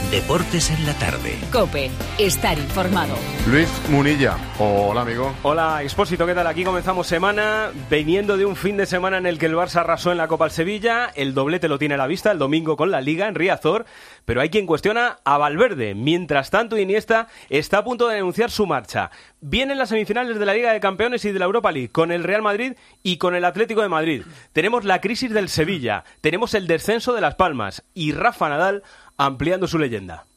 Deportes en la tarde. COPE. Estar informado. Luis Munilla. Hola, amigo. Hola, Expósito, ¿qué tal? Aquí comenzamos semana, viniendo de un fin de semana en el que el Barça arrasó en la Copa al Sevilla. El doblete lo tiene a la vista el domingo con la Liga en Riazor, pero hay quien cuestiona a Valverde. Mientras tanto, Iniesta está a punto de anunciar su marcha. Vienen las semifinales de la Liga de Campeones y de la Europa League con el Real Madrid y con el Atlético de Madrid. Tenemos la crisis del Sevilla, tenemos el descenso de Las Palmas y Rafa Nadal ampliando su leyenda.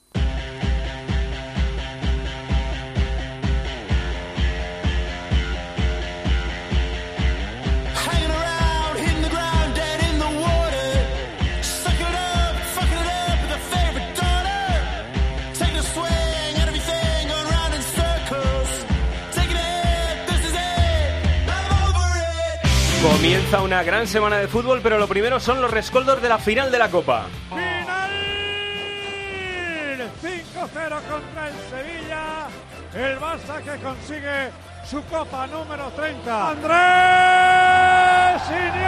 Comienza una gran semana de fútbol, pero lo primero son los rescoldos de la final de la Copa. ¡Final! 5-0 contra el Sevilla. El Barça que consigue su Copa número 30. ¡Andrés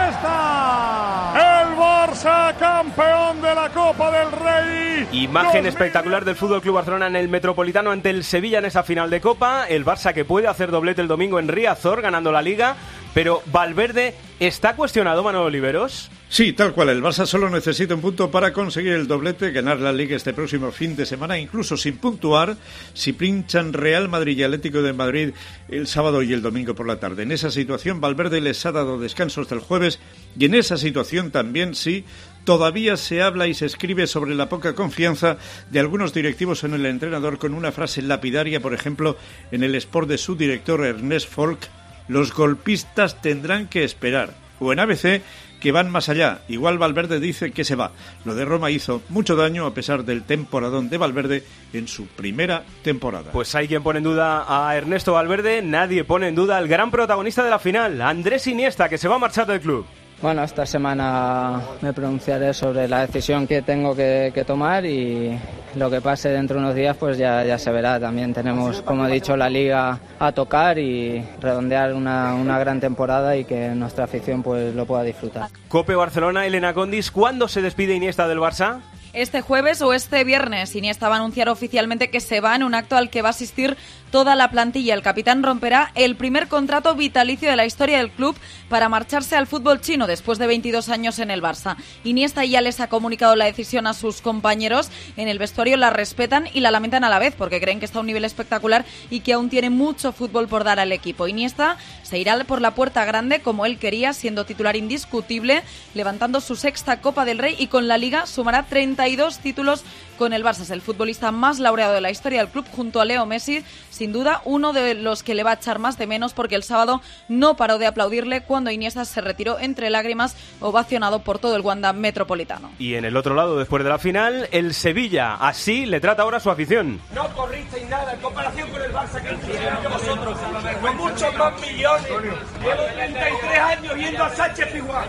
Iniesta! El Barça campeón de la Copa del Rey. Imagen espectacular del FC Barcelona en el Metropolitano ante el Sevilla en esa final de Copa. El Barça que puede hacer doblete el domingo en Riazor ganando la Liga. Pero ¿Valverde está cuestionado, Manuel Oliveros? Sí, tal cual. El Barça solo necesita un punto para conseguir el doblete, ganar la Liga este próximo fin de semana, incluso sin puntuar, si pinchan Real Madrid y Atlético de Madrid el sábado y el domingo por la tarde. En esa situación, Valverde les ha dado descanso hasta el jueves, y en esa situación también, sí, todavía se habla y se escribe sobre la poca confianza de algunos directivos en el entrenador, con una frase lapidaria, por ejemplo, en el Sport de su director Ernest Folk: los golpistas tendrán que esperar. O en ABC, que van más allá. Igual Valverde dice que se va. Lo de Roma hizo mucho daño a pesar del temporadón de Valverde en su primera temporada. Pues hay quien pone en duda a Ernesto Valverde, nadie pone en duda al gran protagonista de la final, Andrés Iniesta, que se va a marchar del club. Bueno, esta semana me pronunciaré sobre la decisión que tengo que tomar, y lo que pase dentro de unos días pues ya se verá. También tenemos, como he dicho, la Liga a tocar y redondear una gran temporada y que nuestra afición pues lo pueda disfrutar. COPE Barcelona, Elena Condis, ¿cuándo se despide Iniesta del Barça? Este jueves o este viernes. Iniesta va a anunciar oficialmente que se va en un acto al que va a asistir toda la plantilla. El capitán romperá el primer contrato vitalicio de la historia del club para marcharse al fútbol chino después de 22 años en el Barça. Iniesta ya les ha comunicado la decisión a sus compañeros. En el vestuario la respetan y la lamentan a la vez, porque creen que está a un nivel espectacular y que aún tiene mucho fútbol por dar al equipo. Iniesta se irá por la puerta grande como él quería, siendo titular indiscutible, levantando su sexta Copa del Rey, y con la Liga sumará 32 títulos con el Barça. Es el futbolista más laureado de la historia del club, junto a Leo Messi, sin duda uno de los que le va a echar más de menos, porque el sábado no paró de aplaudirle cuando Iniesta se retiró entre lágrimas, ovacionado por todo el Wanda Metropolitano. Y en el otro lado, después de la final, el Sevilla. Así le trata ahora su afición. No corristeis nada en comparación con el Barça que hicieron vosotros, con muchos más millones. Llevo 33 años viendo a Sánchez Pizjuán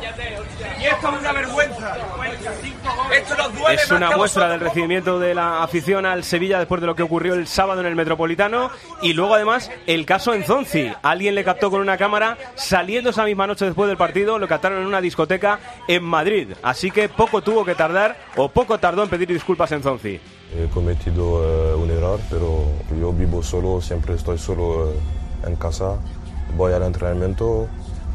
y esto es una vergüenza. Esto nos duele. Es una muestra del recibimiento de la afición al Sevilla después de lo que ocurrió el sábado en el Metropolitano. Y luego además el caso Enzonzi. Alguien le captó con una cámara saliendo esa misma noche después del partido. Lo captaron en una discoteca en Madrid. Así que poco tuvo que tardar, o poco tardó en pedir disculpas Enzonzi. He cometido un error, pero yo vivo solo, siempre estoy solo en casa. Voy al entrenamiento,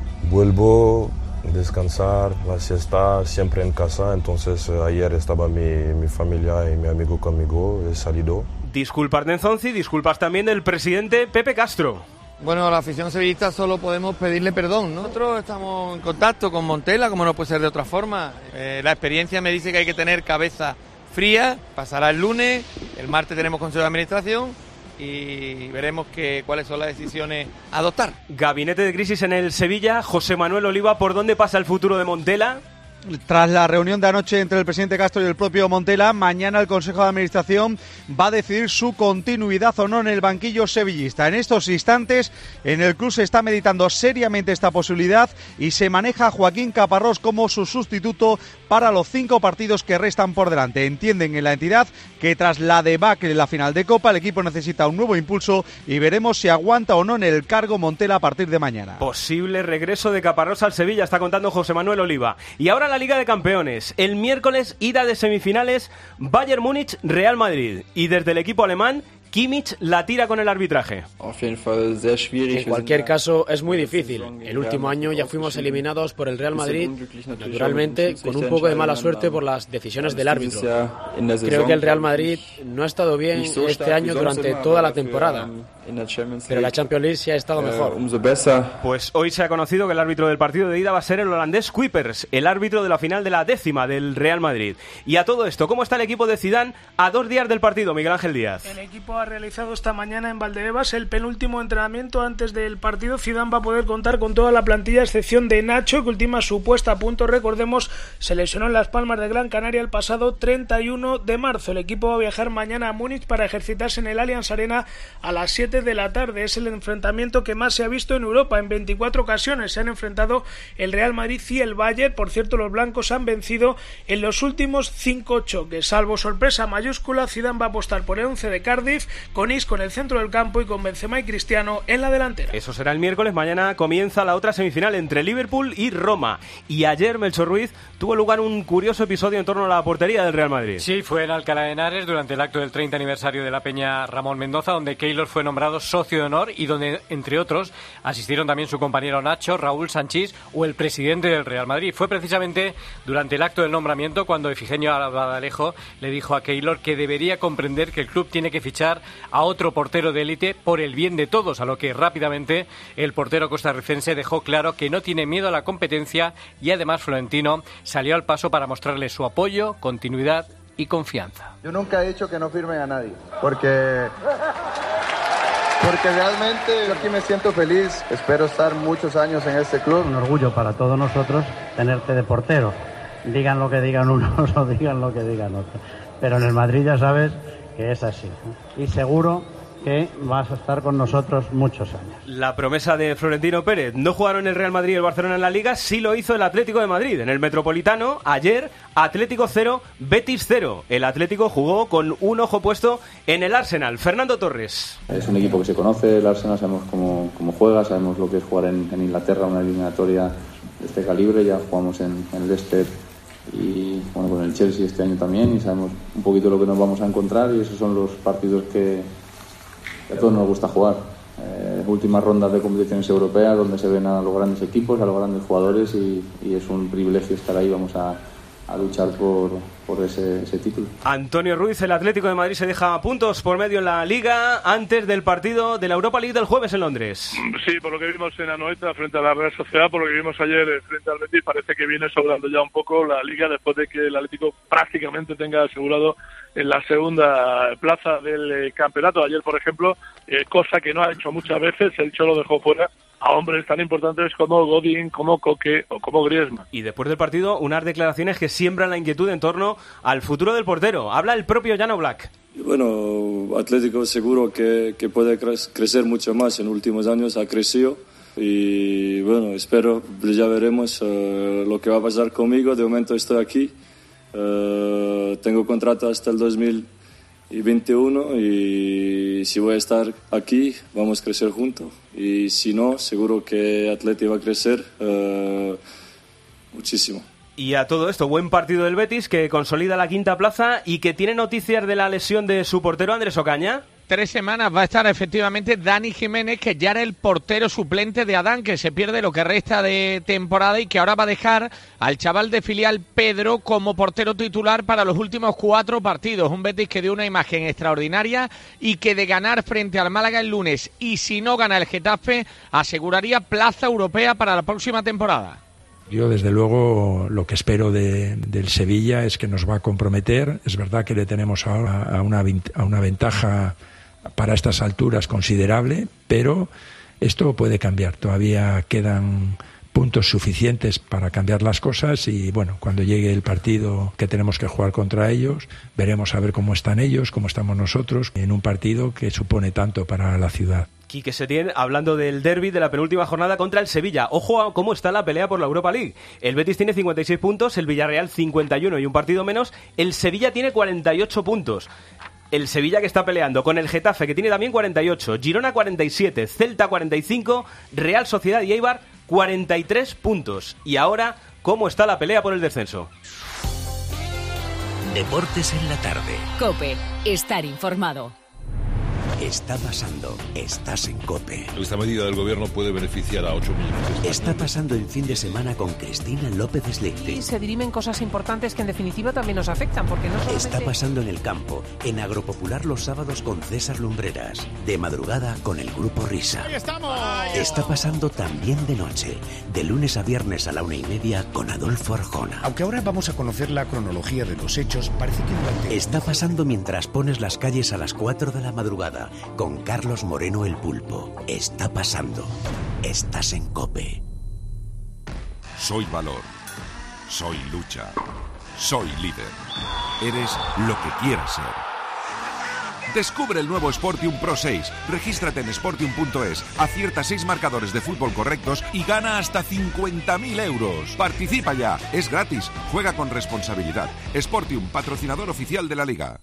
vuelvo descansar, la siesta, siempre en casa. Entonces ayer estaba mi familia y mi amigo conmigo, he salido. Disculpas de Enzonzi, disculpas también del presidente Pepe Castro. Bueno, la afición sevillista solo podemos pedirle perdón, ¿no? Nosotros estamos en contacto con Montela, como no puede ser de otra forma. La experiencia me dice que hay que tener cabeza fría. Pasará el lunes, el martes tenemos consejo de administración y veremos cuáles son las decisiones a adoptar. Gabinete de crisis en el Sevilla. José Manuel Oliva, ¿por dónde pasa el futuro de Montela? Tras la reunión de anoche entre el presidente Castro y el propio Montela, mañana el Consejo de Administración va a decidir su continuidad o no en el banquillo sevillista. En estos instantes, en el club se está meditando seriamente esta posibilidad y se maneja a Joaquín Caparrós como su sustituto para los 5 partidos que restan por delante. Entienden en la entidad que tras la debacle en la final de Copa, el equipo necesita un nuevo impulso y veremos si aguanta o no en el cargo Montela a partir de mañana. Posible regreso de Caparrós al Sevilla, está contando José Manuel Oliva. Y ahora la Liga de Campeones. El miércoles, ida de semifinales, Bayern Múnich, Real Madrid. Y desde el equipo alemán, Kimmich la tira con el arbitraje. En cualquier caso, es muy difícil. El último año ya fuimos eliminados por el Real Madrid, naturalmente con un poco de mala suerte por las decisiones del árbitro. Creo que el Real Madrid no ha estado bien este año durante toda la temporada, pero la Champions League sí ha estado mejor. Pues hoy se ha conocido que el árbitro del partido de ida va a ser el holandés Kuipers, el árbitro de la final de la 10ª del Real Madrid. Y a todo esto, ¿cómo está el equipo de Zidane a 2 días del partido, Miguel Ángel Díaz? El equipo ha realizado esta mañana en Valdebebas el penúltimo entrenamiento antes del partido. Zidane va a poder contar con toda la plantilla, a excepción de Nacho, que última su puesta a punto, recordemos, se lesionó en Las Palmas de Gran Canaria el pasado 31 de marzo. El equipo va a viajar mañana a Múnich para ejercitarse en el Allianz Arena a las 7 de la tarde. Es el enfrentamiento que más se ha visto en Europa. En 24 ocasiones se han enfrentado el Real Madrid y el Bayern. Por cierto, los blancos han vencido en los últimos 5 choques. Salvo sorpresa mayúscula, Zidane va a apostar por el 11 de Cardiff, con Isco en el centro del campo y con Benzema y Cristiano en la delantera. Eso será el miércoles. Mañana comienza la otra semifinal entre Liverpool y Roma. Y ayer, Melchor Ruiz, tuvo lugar un curioso episodio en torno a la portería del Real Madrid. Sí, fue en Alcalá de Henares durante el acto del 30 aniversario de la Peña Ramón Mendoza, donde Keylor fue nombrado socio de honor y donde, entre otros, asistieron también su compañero Nacho, Raúl Sanchís o el presidente del Real Madrid. Fue precisamente durante el acto del nombramiento cuando Efigenio Badalejo le dijo a Keylor que debería comprender que el club tiene que fichar a otro portero de élite por el bien de todos, a lo que rápidamente el portero costarricense dejó claro que no tiene miedo a la competencia y además Florentino salió al paso para mostrarle su apoyo, continuidad y confianza. Yo nunca he dicho que no firmen a nadie, porque realmente yo aquí me siento feliz, espero estar muchos años en este club. Un orgullo para todos nosotros tenerte de portero, digan lo que digan unos o digan lo que digan otros, pero en el Madrid ya sabes que es así, y seguro que vas a estar con nosotros muchos años. La promesa de Florentino Pérez. No jugaron el Real Madrid y el Barcelona en la Liga, sí lo hizo el Atlético de Madrid. En el Metropolitano, ayer, Atlético 0, Betis 0. El Atlético jugó con un ojo puesto en el Arsenal. Fernando Torres. Es un equipo que se conoce, el Arsenal, sabemos cómo juega, sabemos lo que es jugar en Inglaterra, una eliminatoria de este calibre. Ya jugamos en el Leicester y bueno, con el Chelsea este año también, y sabemos un poquito lo que nos vamos a encontrar, y esos son los partidos que a todos nos gusta jugar. Últimas rondas de competiciones europeas donde se ven a los grandes equipos, a los grandes jugadores, y es un privilegio estar ahí. Vamos a luchar por ese título. Antonio Ruiz, el Atlético de Madrid se deja puntos por medio en la Liga antes del partido de la Europa League del jueves en Londres. Sí, por lo que vimos en Anoeta frente a la Real Sociedad, por lo que vimos ayer frente al Betis, parece que viene sobrando ya un poco la Liga después de que el Atlético prácticamente tenga asegurado en la segunda plaza del campeonato. Ayer, por ejemplo, cosa que no ha hecho muchas veces, el Cholo dejó fuera a hombres tan importantes como Godín, como Coque o como Griezmann. Y después del partido, unas declaraciones que siembran la inquietud en torno al futuro del portero. Habla el propio Jan Oblak. Bueno, Atlético seguro que puede crecer mucho más. En últimos años ha crecido y bueno, espero, ya veremos lo que va a pasar conmigo. De momento estoy aquí, tengo contrato hasta el 2021 y si voy a estar aquí vamos a crecer juntos, y si no, seguro que Atlético va a crecer muchísimo. Y a todo esto, buen partido del Betis, que consolida la quinta plaza y que tiene noticias de la lesión de su portero Andrés Ocaña. 3 semanas va a estar efectivamente Dani Jiménez, que ya era el portero suplente de Adán, que se pierde lo que resta de temporada y que ahora va a dejar al chaval de filial Pedro como portero titular para los últimos 4 partidos. Un Betis que dio una imagen extraordinaria y que de ganar frente al Málaga el lunes, y si no gana el Getafe, aseguraría plaza europea para la próxima temporada. Yo, desde luego, lo que espero del Sevilla es que nos va a comprometer. Es verdad que le tenemos ahora a una ventaja para estas alturas considerable, pero esto puede cambiar. Todavía quedan puntos suficientes para cambiar las cosas y bueno, cuando llegue el partido que tenemos que jugar contra ellos, veremos a ver cómo están ellos, cómo estamos nosotros en un partido que supone tanto para la ciudad. Quique Setién, hablando del derbi de la penúltima jornada contra el Sevilla. Ojo a cómo está la pelea por la Europa League. El Betis tiene 56 puntos, el Villarreal 51 y un partido menos. El Sevilla tiene 48 puntos. El Sevilla que está peleando con el Getafe, que tiene también 48, Girona 47, Celta 45, Real Sociedad y Eibar 43 puntos. Y ahora, ¿cómo está la pelea por el descenso? Deportes en la tarde. COPE. Estar informado. Está pasando. Estás en COPE. Esta medida del gobierno puede beneficiar a 8 millones de españoles. Está pasando el fin de semana con Cristina López Slichting. Y se dirimen cosas importantes que en definitiva también nos afectan, porque no solamente... Está pasando en el campo, en Agropopular los sábados con César Lumbreras. De madrugada con el Grupo Risa. ¡Ahí estamos! Está pasando también de noche, de lunes a viernes a la 1:30 con Adolfo Arjona. Aunque ahora vamos a conocer la cronología de los hechos, parece que durante... Está pasando mientras pones las calles a las 4 de la madrugada con Carlos Moreno el Pulpo. Está pasando. Estás en COPE. Soy valor. Soy lucha. Soy líder. Eres lo que quieras ser. Descubre el nuevo Sportium Pro 6. Regístrate en sportium.es, acierta 6 marcadores de fútbol correctos y gana hasta 50.000 euros. Participa ya, es gratis, juega con responsabilidad. Sportium, patrocinador oficial de la Liga.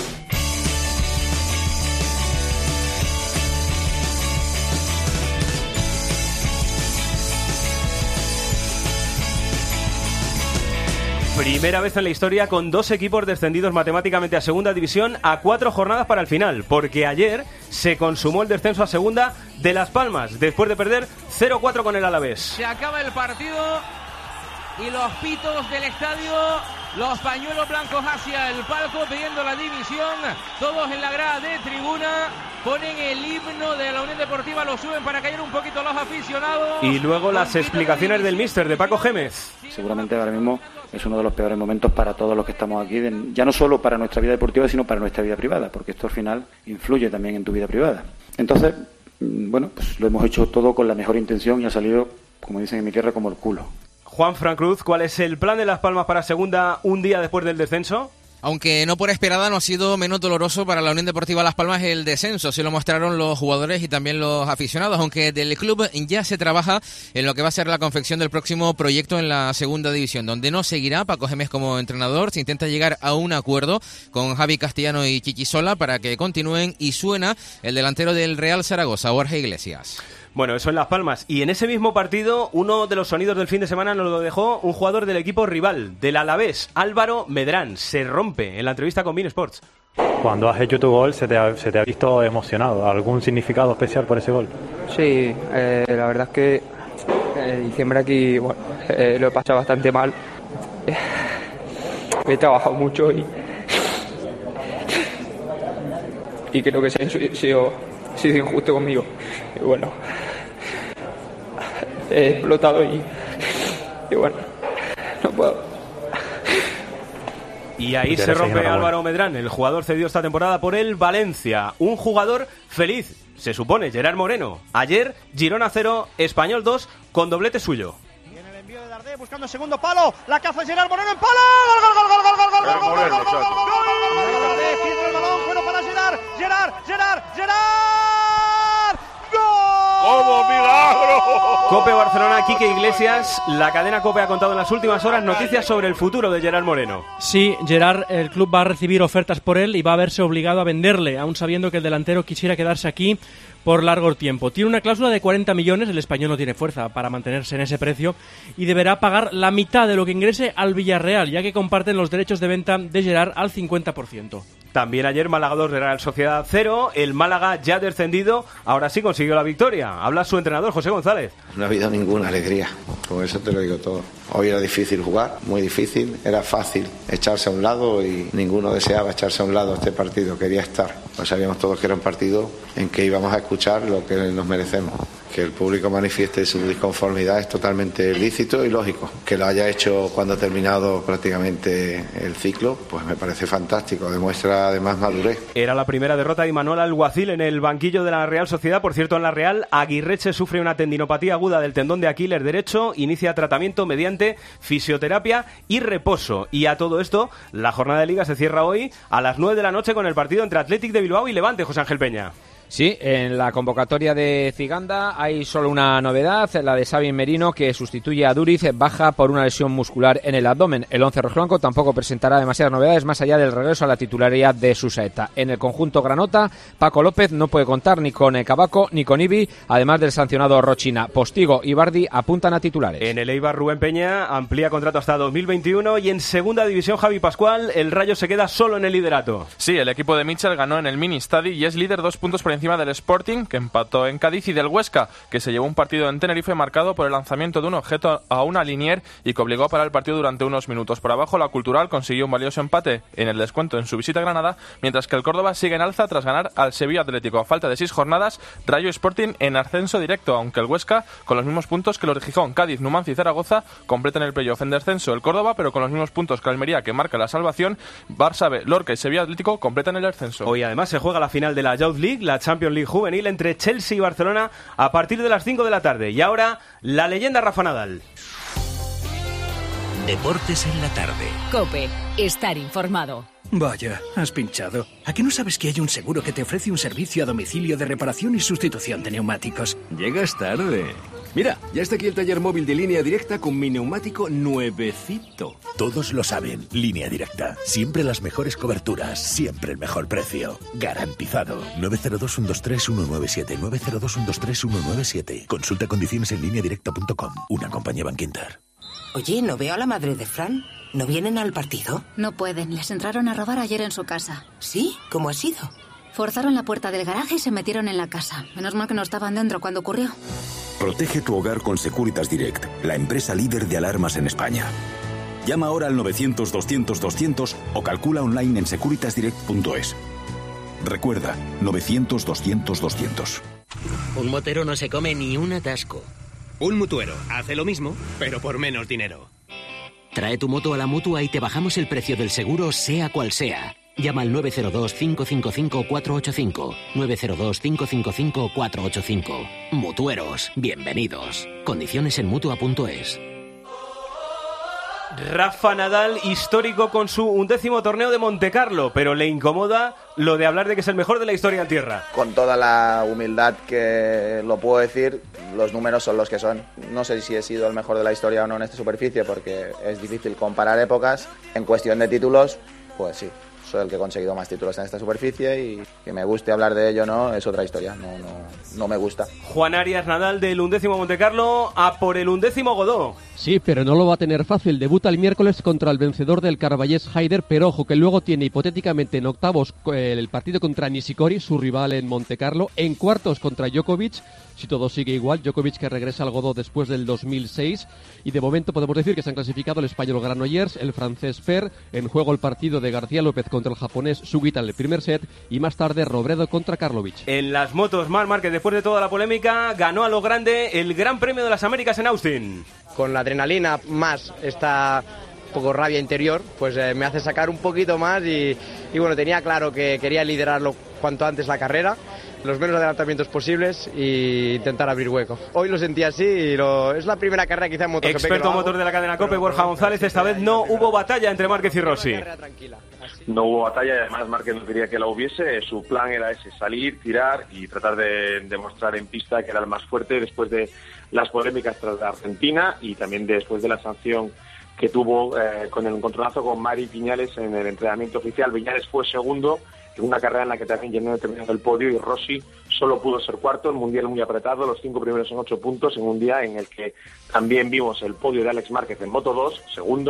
Primera vez en la historia con 2 equipos descendidos matemáticamente a segunda división a 4 jornadas para el final, porque ayer se consumó el descenso a segunda de Las Palmas, después de perder 0-4 con el Alavés. Se acaba el partido y los pitos del estadio, los pañuelos blancos hacia el palco pidiendo la división, todos en la grada de tribuna, ponen el himno de la Unión Deportiva, lo suben para callar un poquito los aficionados. Y luego las explicaciones del míster, de Paco Gémez. Seguramente ahora mismo es uno de los peores momentos para todos los que estamos aquí, ya no solo para nuestra vida deportiva, sino para nuestra vida privada, porque esto al final influye también en tu vida privada. Entonces, bueno, pues lo hemos hecho todo con la mejor intención y ha salido, como dicen en mi tierra, como el culo. Juanfran Cruz, ¿cuál es el plan de Las Palmas para segunda un día después del descenso? Aunque no por esperada, no ha sido menos doloroso para la Unión Deportiva Las Palmas el descenso. Se lo mostraron los jugadores y también los aficionados, aunque del club ya se trabaja en lo que va a ser la confección del próximo proyecto en la segunda división, donde no seguirá Paco Gémez como entrenador. Se intenta llegar a un acuerdo con Javi Castellano y Chichisola para que continúen, y suena el delantero del Real Zaragoza, Borja Iglesias. Bueno, eso en Las Palmas. Y en ese mismo partido, uno de los sonidos del fin de semana nos lo dejó un jugador del equipo rival, del Alavés, Álvaro Medrán. Se rompe en la entrevista con Bein Sports. Cuando has hecho tu gol, ¿se te ha visto emocionado? ¿Algún significado especial por ese gol? Sí, la verdad es que diciembre aquí lo he pasado bastante mal. He trabajado mucho y creo que se ha sido injusto conmigo. Y bueno, he explotado y bueno, no puedo. Y ahí se rompe Álvaro Medrán, el jugador cedido esta temporada por el Valencia. Un jugador feliz, se supone, Gerard Moreno. Ayer, Girona 0, Español 2, con doblete suyo. Y en el envío de Dardé, buscando el segundo palo, la caza de Gerard Moreno en palo. ¡Gol, gol, gol, gol, gol, gol, gol, gol, gol, gol, gol! Dardé filtra el balón, bueno para Gerard. ¡Como milagro! COPE Barcelona, Quique Iglesias. La cadena COPE ha contado en las últimas horas noticias sobre el futuro de Gerard Moreno. Sí, Gerard, el club va a recibir ofertas por él y va a verse obligado a venderle, aún sabiendo que el delantero quisiera quedarse aquí por largo tiempo. Tiene una cláusula de 40 millones, el español no tiene fuerza para mantenerse en ese precio y deberá pagar la mitad de lo que ingrese al Villarreal, ya que comparten los derechos de venta de Gerard al 50%. También ayer Málaga 2, Real Sociedad 0, el Málaga ya descendido, ahora sí consiguió la victoria. Habla su entrenador, José González. No ha habido ninguna alegría, con eso te lo digo todo. Hoy era difícil jugar, muy difícil, era fácil echarse a un lado y ninguno deseaba echarse a un lado este partido, quería estar. Pues sabíamos todos que era un partido en que íbamos a escuchar lo que nos merecemos. Que el público manifieste su disconformidad es totalmente lícito y lógico. Que lo haya hecho cuando ha terminado prácticamente el ciclo, pues me parece fantástico, demuestra además madurez. Era la primera derrota de Imanol Alguacil en el banquillo de la Real Sociedad. Por cierto, en la Real, Aguirreche sufre una tendinopatía aguda del tendón de Aquiles derecho, inicia tratamiento mediante fisioterapia y reposo. Y a todo esto, la jornada de Liga se cierra hoy a las 9 de la noche con el partido entre Athletic de Bilbao y Levante, José Ángel Peña. Sí, en la convocatoria de Ciganda hay solo una novedad, la de Xavi Merino, que sustituye a Duriz, baja por una lesión muscular en el abdomen. El once rojiblanco tampoco presentará demasiadas novedades más allá del regreso a la titularidad de Susaeta. En el conjunto granota, Paco López no puede contar ni con Cabaco ni con Ibi, además del sancionado Rochina. Postigo y Bardi apuntan a titulares. En el Eibar, Rubén Peña amplía contrato hasta 2021 y en segunda división, Javi Pascual, el Rayo se queda solo en el liderato. Sí, el equipo de Mitchell ganó en el Mini Stadi y es líder 2 puntos por encima del Sporting, que empató en Cádiz, y del Huesca, que se llevó un partido en Tenerife marcado por el lanzamiento de un objeto a una linier y que obligó a parar el partido durante unos minutos. Por abajo, la Cultural consiguió un valioso empate en el descuento en su visita a Granada, mientras que el Córdoba sigue en alza tras ganar al Sevilla Atlético. A falta de 6 jornadas, Rayo Sporting en ascenso directo, aunque el Huesca, con los mismos puntos que los de Gijón, Cádiz, Numancia y Zaragoza, completan el playoff. En descenso el Córdoba, pero con los mismos puntos que Almería, que marca la salvación. Barça B, Lorca y Sevilla Atlético completan el ascenso. Hoy además se juega la final de la Youth League, la Champions League juvenil, entre Chelsea y Barcelona a partir de las 5 de la tarde. Y ahora, la leyenda Rafa Nadal. Deportes en la tarde. COPE. Estar informado. Vaya, has pinchado. ¿A qué no sabes que hay un seguro que te ofrece un servicio a domicilio de reparación y sustitución de neumáticos? Llegas tarde. Mira, ya está aquí el taller móvil de Línea Directa con mi neumático nuevecito. Todos lo saben, Línea Directa. Siempre las mejores coberturas, siempre el mejor precio. Garantizado. 902-123-197. 902-123-197. Consulta condiciones en lineadirecta.com. Una compañía Bankinter. Oye, ¿no veo a la madre de Fran? ¿No vienen al partido? No pueden, les entraron a robar ayer en su casa. ¿Sí? ¿Cómo ha sido? Forzaron la puerta del garaje y se metieron en la casa. Menos mal que no estaban dentro cuando ocurrió. Protege tu hogar con Securitas Direct, la empresa líder de alarmas en España. Llama ahora al 900-200-200 o calcula online en securitasdirect.es. Recuerda, 900-200-200. Un motero no se come ni un atasco. Un mutuero hace lo mismo, pero por menos dinero. Trae tu moto a la Mutua y te bajamos el precio del seguro, sea cual sea. Llama al 902-555-485. 902-555-485. Mutueros, bienvenidos. Condiciones en Mutua.es. Rafa Nadal, histórico con su 11º torneo de Montecarlo, pero le incomoda lo de hablar de que es el mejor de la historia en tierra. Con toda la humildad que lo puedo decir, los números son los que son. No sé si he sido el mejor de la historia o no en esta superficie, porque es difícil comparar épocas. En cuestión de títulos, pues sí, soy el que he conseguido más títulos en esta superficie, y que me guste hablar de ello no es otra historia, no me gusta. Juan Arias Nadal del 11º Montecarlo a por el 11º Godó. Sí, pero no lo va a tener fácil. Debuta el miércoles contra el vencedor del Carballés Haider, pero ojo que luego tiene hipotéticamente en octavos el partido contra Nishikori, su rival en Montecarlo, en cuartos contra Djokovic, si todo sigue igual, Djokovic que regresa al Godó después del 2006, y de momento podemos decir que se han clasificado el español Granollers, el francés Fer, en juego el partido de García López contra el japonés Sugita en el primer set, y más tarde Robredo contra Karlovic. En las motos, Marc Márquez, después de toda la polémica, ganó a lo grande el Gran Premio de las Américas en Austin. Con la adrenalina más esta poco rabia interior, pues me hace sacar un poquito más y bueno, tenía claro que quería liderarlo cuanto antes la carrera, los menos adelantamientos posibles e intentar abrir hueco. Hoy lo sentí así y es la primera carrera quizá en MotoGP. Experto motor de la cadena COPE, Borja González, esta vez no hubo batalla entre Márquez y Rossi. No hubo batalla y además Márquez no quería que la hubiese. Su plan era ese, salir, tirar y tratar de demostrar en pista que era el más fuerte después de las polémicas tras la Argentina y también después de la sanción que tuvo con el encontronazo con Mari Viñales en el entrenamiento oficial. Viñales fue segundo en una carrera en la que también llenó determinado el podio, y Rossi solo pudo ser cuarto. El mundial muy apretado, los 5 primeros en 8 puntos, en un día en el que también vimos el podio de Alex Márquez en Moto2, segundo,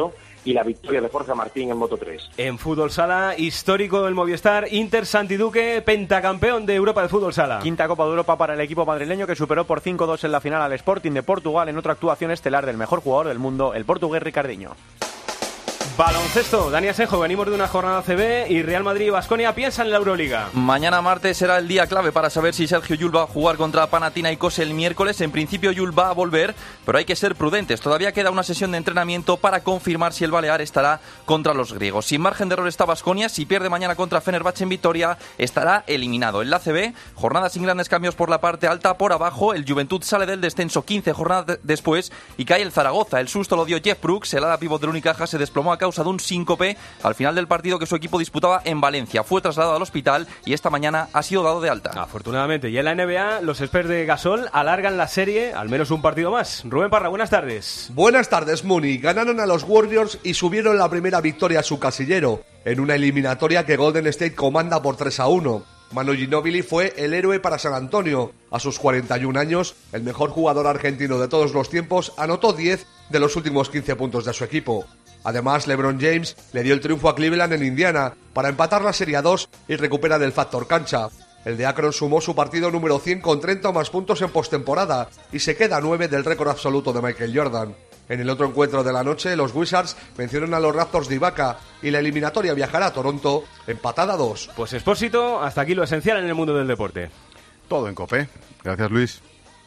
y la victoria de Jorge Martín en Moto3. En fútbol sala, histórico del Movistar, Inter Santiduque, pentacampeón de Europa de fútbol sala. Quinta Copa de Europa para el equipo madrileño, que superó por 5-2 en la final al Sporting de Portugal en otra actuación estelar del mejor jugador del mundo, el portugués Ricardinho. Baloncesto, Dani Asenjo, venimos de una jornada CB y Real Madrid y Baskonia piensan en la Euroliga. Mañana martes será el día clave para saber si Sergio Llull va a jugar contra Panathinaikos el miércoles. En principio Llull va a volver, pero hay que ser prudentes. Todavía queda una sesión de entrenamiento para confirmar si el balear estará contra los griegos. Sin margen de error está Baskonia. Si pierde mañana contra Fenerbahce en Vitoria, estará eliminado. En la CB, jornada sin grandes cambios por la parte alta. Por abajo, el Juventud sale del descenso 15 jornadas después y cae el Zaragoza. El susto lo dio Jeff Brooks. El ala pívot del Unicaja se desplomó a causa de un síncope al final del partido que su equipo disputaba en Valencia. Fue trasladado al hospital y esta mañana ha sido dado de alta. Afortunadamente. Y en la NBA, los Spurs de Gasol alargan la serie al menos un partido más. Rubén Parra, buenas tardes. Buenas tardes, Muni. Ganaron a los Warriors y subieron la primera victoria a su casillero en una eliminatoria que Golden State comanda por 3-1. Manu Ginóbili fue el héroe para San Antonio. A sus 41 años, el mejor jugador argentino de todos los tiempos anotó 10 de los últimos 15 puntos de su equipo. Además, LeBron James le dio el triunfo a Cleveland en Indiana para empatar la Serie 2 y recuperar el factor cancha. El de Akron sumó su partido número 100 con 30 o más puntos en postemporada y se queda a 9 del récord absoluto de Michael Jordan. En el otro encuentro de la noche, los Wizards vencieron a los Raptors de Ibaka y la eliminatoria viajará a Toronto empatada a 2. Pues Expósito, hasta aquí lo esencial en el mundo del deporte. Todo en COPE. Gracias, Luis.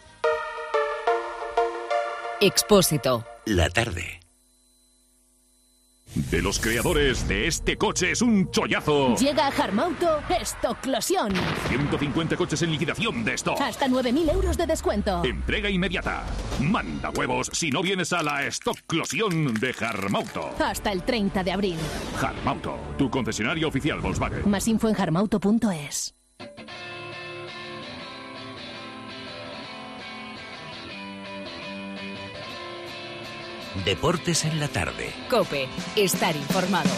Expósito. La tarde. De los creadores de este coche es un chollazo. Llega a Harmauto Stocklosión. 150 coches en liquidación de stock. Hasta 9.000 euros de descuento. Entrega inmediata. Manda huevos si no vienes a la Stocklosión de Harmauto. Hasta el 30 de abril. Harmauto, tu concesionario oficial Volkswagen. Más info en harmauto.es. Deportes en la tarde. COPE. Estar informado.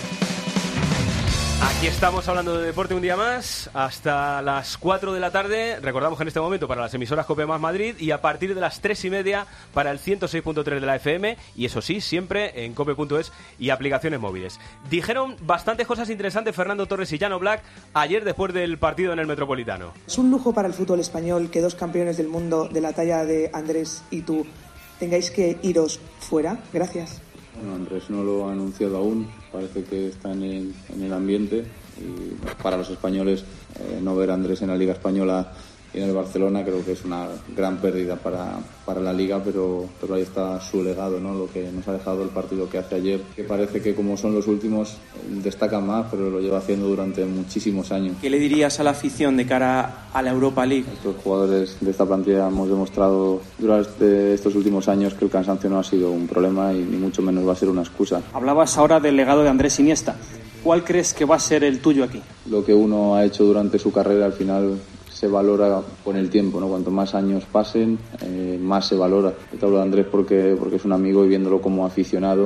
Aquí estamos hablando de deporte un día más, hasta las 4 de la tarde. Recordamos que en este momento para las emisoras COPE más Madrid y a partir de las 3:30 para el 106.3 de la FM. Y eso sí, siempre en cope.es y aplicaciones móviles. Dijeron bastantes cosas interesantes Fernando Torres y Llano Black ayer después del partido en el Metropolitano. Es un lujo para el fútbol español que dos campeones del mundo de la talla de Andrés y tú tengáis que iros fuera. Gracias. Bueno, Andrés no lo ha anunciado aún, parece que está en el ambiente y para los españoles no ver a Andrés en la Liga Española y en el Barcelona creo que es una gran pérdida para la Liga, pero ahí está su legado, ¿no? Lo que nos ha dejado el partido que hace ayer, que parece que como son los últimos destaca más, pero lo lleva haciendo durante muchísimos años. ¿Qué le dirías a la afición de cara a la Europa League? Los jugadores de esta plantilla hemos demostrado durante estos últimos años que el cansancio no ha sido un problema y ni mucho menos va a ser una excusa. Hablabas ahora del legado de Andrés Iniesta. ¿Cuál crees que va a ser el tuyo aquí? Lo que uno ha hecho durante su carrera al final se valora con el tiempo, ¿no? Cuanto más años pasen, más se valora. Te hablo de Andrés porque es un amigo y viéndolo como aficionado,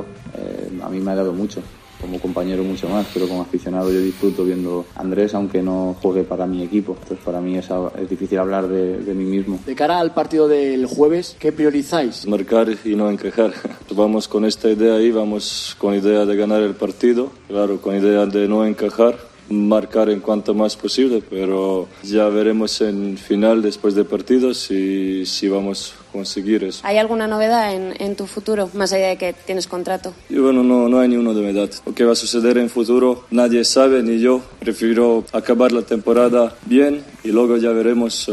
a mí me ha dado mucho. Como compañero mucho más, pero como aficionado yo disfruto viendo a Andrés, aunque no juegue para mi equipo. Entonces para mí es difícil hablar de mí mismo. De cara al partido del jueves, ¿qué priorizáis? Marcar y no encajar. Vamos con esta idea y vamos con idea de ganar el partido. Claro, con idea de no encajar, marcar en cuanto más posible, pero ya veremos en final, después de partidos, si vamos a conseguir eso. ¿Hay alguna novedad en tu futuro, más allá de que tienes contrato? Y bueno, no hay ninguna novedad. Lo que va a suceder en futuro nadie sabe, ni yo. Prefiero acabar la temporada bien y luego ya veremos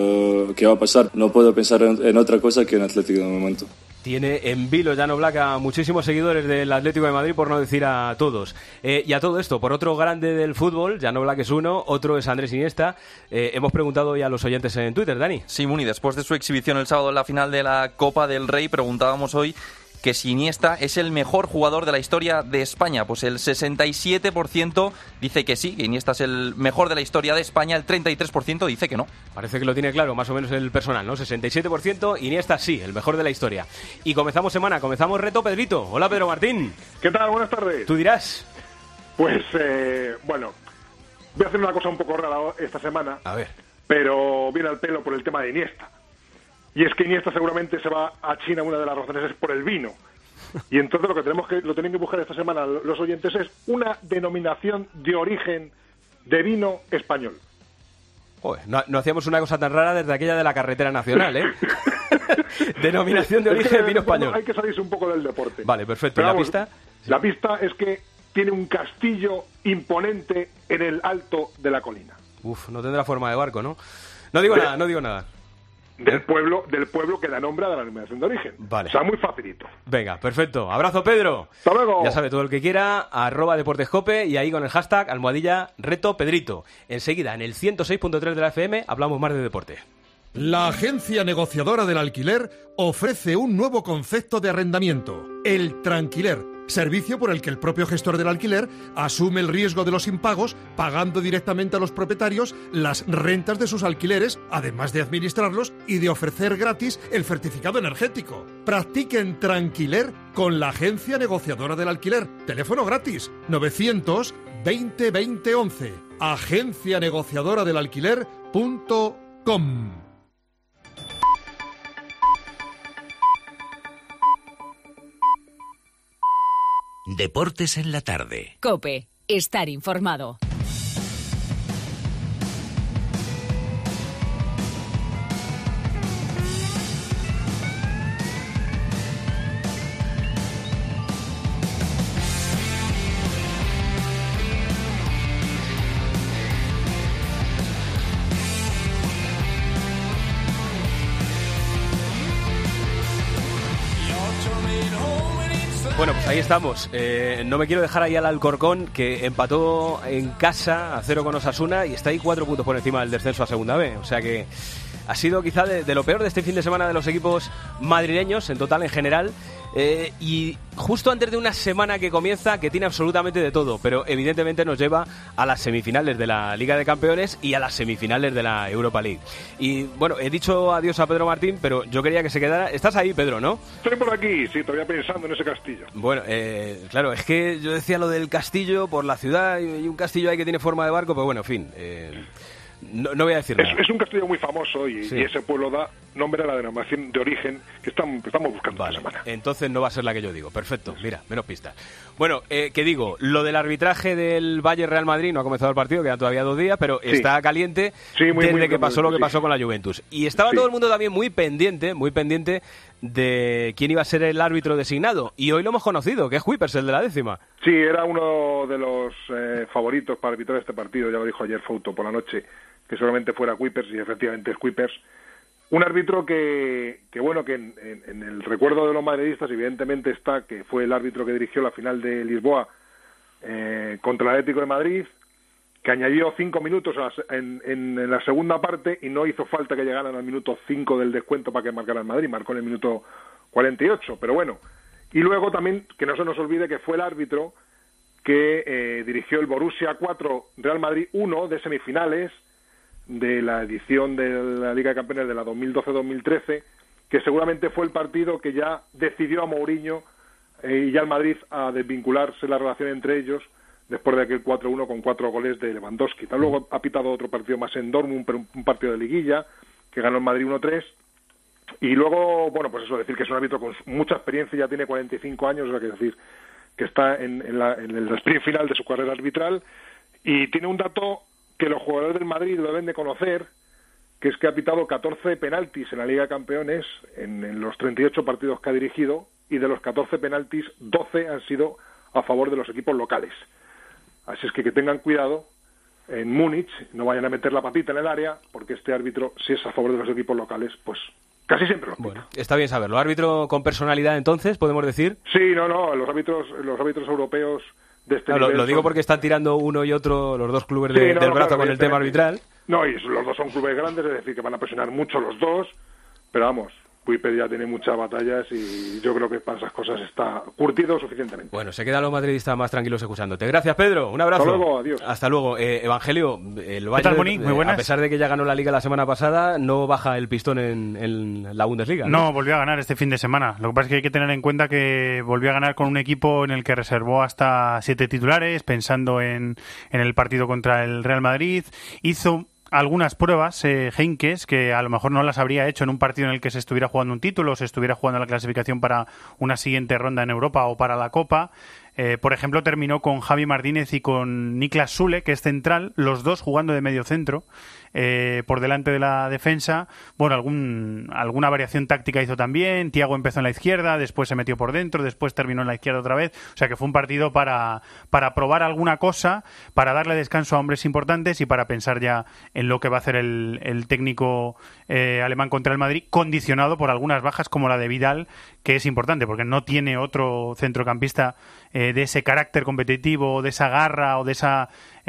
qué va a pasar. No puedo pensar en otra cosa que en Atlético de momento. Tiene en vilo Llano Black a muchísimos seguidores del Atlético de Madrid, por no decir a todos. Y a todo esto, por otro grande del fútbol, Llano Black es uno, otro es Andrés Iniesta. Hemos preguntado hoy a los oyentes en Twitter, Dani. Sí, Muni, después de su exhibición el sábado en la final de la Copa del Rey, preguntábamos hoy que si Iniesta es el mejor jugador de la historia de España. Pues el 67% dice que sí, que Iniesta es el mejor de la historia de España, el 33% dice que no. Parece que lo tiene claro, más o menos el personal, ¿no? 67%, Iniesta sí, el mejor de la historia. Y comenzamos semana, comenzamos reto, Pedrito. Hola, Pedro Martín. ¿Qué tal? Buenas tardes. Tú dirás. Pues, bueno, voy a hacer una cosa un poco rara esta semana. A ver. Pero viene al pelo por el tema de Iniesta. Y es que Iniesta seguramente se va a China, una de las razones es por el vino. Y entonces lo tienen que buscar esta semana los oyentes es una denominación de origen de vino español. Joder, no hacíamos una cosa tan rara desde aquella de la carretera nacional, ¿eh? Denominación de origen vino español. Hay que salirse un poco del deporte. Vale, perfecto. Pero ¿Y la vamos, pista? La pista es que tiene un castillo imponente en el alto de la colina. Uf, no tendrá forma de barco, ¿no? No digo nada. Del pueblo que da nombre a la denominación de origen. Vale. O sea, muy facilito. Venga, perfecto. Abrazo, Pedro. Hasta luego. Ya sabe, todo el que quiera, @deportescope y ahí con el hashtag #reto Pedrito. Enseguida, en el 106.3 de la FM, hablamos más de deporte. La agencia negociadora del alquiler ofrece un nuevo concepto de arrendamiento, el tranquiler, servicio por el que el propio gestor del alquiler asume el riesgo de los impagos, pagando directamente a los propietarios las rentas de sus alquileres, además de administrarlos y de ofrecer gratis el certificado energético. Practiquen tranquiler con la agencia negociadora del alquiler. Teléfono gratis, 900 20 20 11. agencianegociadoradelalquiler.com. Deportes en la tarde. COPE. Estar informado. Bueno, pues ahí estamos. No me quiero dejar ahí al Alcorcón, que empató en casa a 0 con Osasuna y está ahí 4 puntos por encima del descenso a Segunda B. O sea que ha sido quizá de lo peor de este fin de semana de los equipos madrileños, en total, en general. Y justo antes de una semana que comienza, que tiene absolutamente de todo, pero evidentemente nos lleva a las semifinales de la Liga de Campeones y a las semifinales de la Europa League. Y bueno, he dicho adiós a Pedro Martín, pero yo quería que se quedara. Estás ahí, Pedro, ¿no? Estoy por aquí, sí, todavía pensando en ese castillo. Bueno, claro, es que yo decía lo del castillo por la ciudad y un castillo ahí que tiene forma de barco, pero bueno, en fin. No voy a decir nada. Es un castillo muy famoso y ese pueblo da nombre a la denominación de origen que estamos buscando esta semana. Entonces no va a ser la que yo digo. Perfecto, mira, menos pistas. Bueno, ¿qué digo? Lo del arbitraje del Bayern Real Madrid, no ha comenzado el partido, quedan todavía 2 días, pero está caliente desde que pasó lo que pasó con la Juventus. Y estaba todo el mundo también muy pendiente de quién iba a ser el árbitro designado. Y hoy lo hemos conocido, que es Kuipers, el de la 10ª. Sí, era uno de los favoritos para arbitrar este partido, ya lo dijo ayer Fouto por la noche, que seguramente fuera Kuipers, y efectivamente es Kuipers. Un árbitro que en el recuerdo de los madridistas evidentemente está que fue el árbitro que dirigió la final de Lisboa contra el Atlético de Madrid, que añadió 5 minutos en la segunda parte y no hizo falta que llegaran al minuto 5 del descuento para que marcara el Madrid, marcó en el minuto 48, pero bueno. Y luego también, que no se nos olvide que fue el árbitro que dirigió el Borussia 4, Real Madrid 1 de semifinales, de la edición de la Liga de Campeones de la 2012-2013, que seguramente fue el partido que ya decidió a Mourinho y ya al Madrid a desvincularse la relación entre ellos después de aquel 4-1 con 4 goles de Lewandowski. Luego ha pitado otro partido más en Dortmund, pero un partido de liguilla, que ganó el Madrid 1-3. Y luego, bueno, pues eso, decir que es un árbitro con mucha experiencia, ya tiene 45 años, o sea, que decir que está en el sprint final de su carrera arbitral, y tiene un dato que los jugadores del Madrid lo deben de conocer, que es que ha pitado 14 penaltis en la Liga de Campeones en los 38 partidos que ha dirigido, y de los 14 penaltis, 12 han sido a favor de los equipos locales. Así es que tengan cuidado en Múnich, no vayan a meter la patita en el área, porque este árbitro, si es a favor de los equipos locales, pues casi siempre los pita. Bueno, está bien saberlo. ¿Árbitro con personalidad entonces, podemos decir? Sí, no, los árbitros europeos de este nivel lo digo porque están tirando uno y otro los dos clubes del brazo con el tema arbitral. No, y los dos son clubes grandes, es decir, que van a presionar mucho los dos, pero vamos, Kuipers ya tiene muchas batallas y yo creo que para esas cosas está curtido suficientemente. Bueno, se quedan los madridistas más tranquilos escuchándote. Gracias, Pedro. Un abrazo. Hasta luego, adiós. Hasta luego. Evangelio, el Bayern, muy buenas. A pesar de que ya ganó la Liga la semana pasada, no baja el pistón en la Bundesliga. No, volvió a ganar este fin de semana. Lo que pasa es que hay que tener en cuenta que volvió a ganar con un equipo en el que reservó hasta 7 titulares, pensando en el partido contra el Real Madrid. Hizo algunas pruebas, Heynckes, que a lo mejor no las habría hecho en un partido en el que se estuviera jugando un título, o se estuviera jugando la clasificación para una siguiente ronda en Europa o para la Copa. Por ejemplo, terminó con Javi Martínez y con Niklas Süle, que es central, los dos jugando de medio centro, por delante de la defensa. Bueno, alguna variación táctica hizo también. Thiago empezó en la izquierda, después se metió por dentro, después terminó en la izquierda otra vez. O sea que fue un partido para probar alguna cosa, para darle descanso a hombres importantes y para pensar ya en lo que va a hacer el técnico alemán contra el Madrid, condicionado por algunas bajas como la de Vidal, que es importante porque no tiene otro centrocampista de ese carácter competitivo, de esa garra o de esa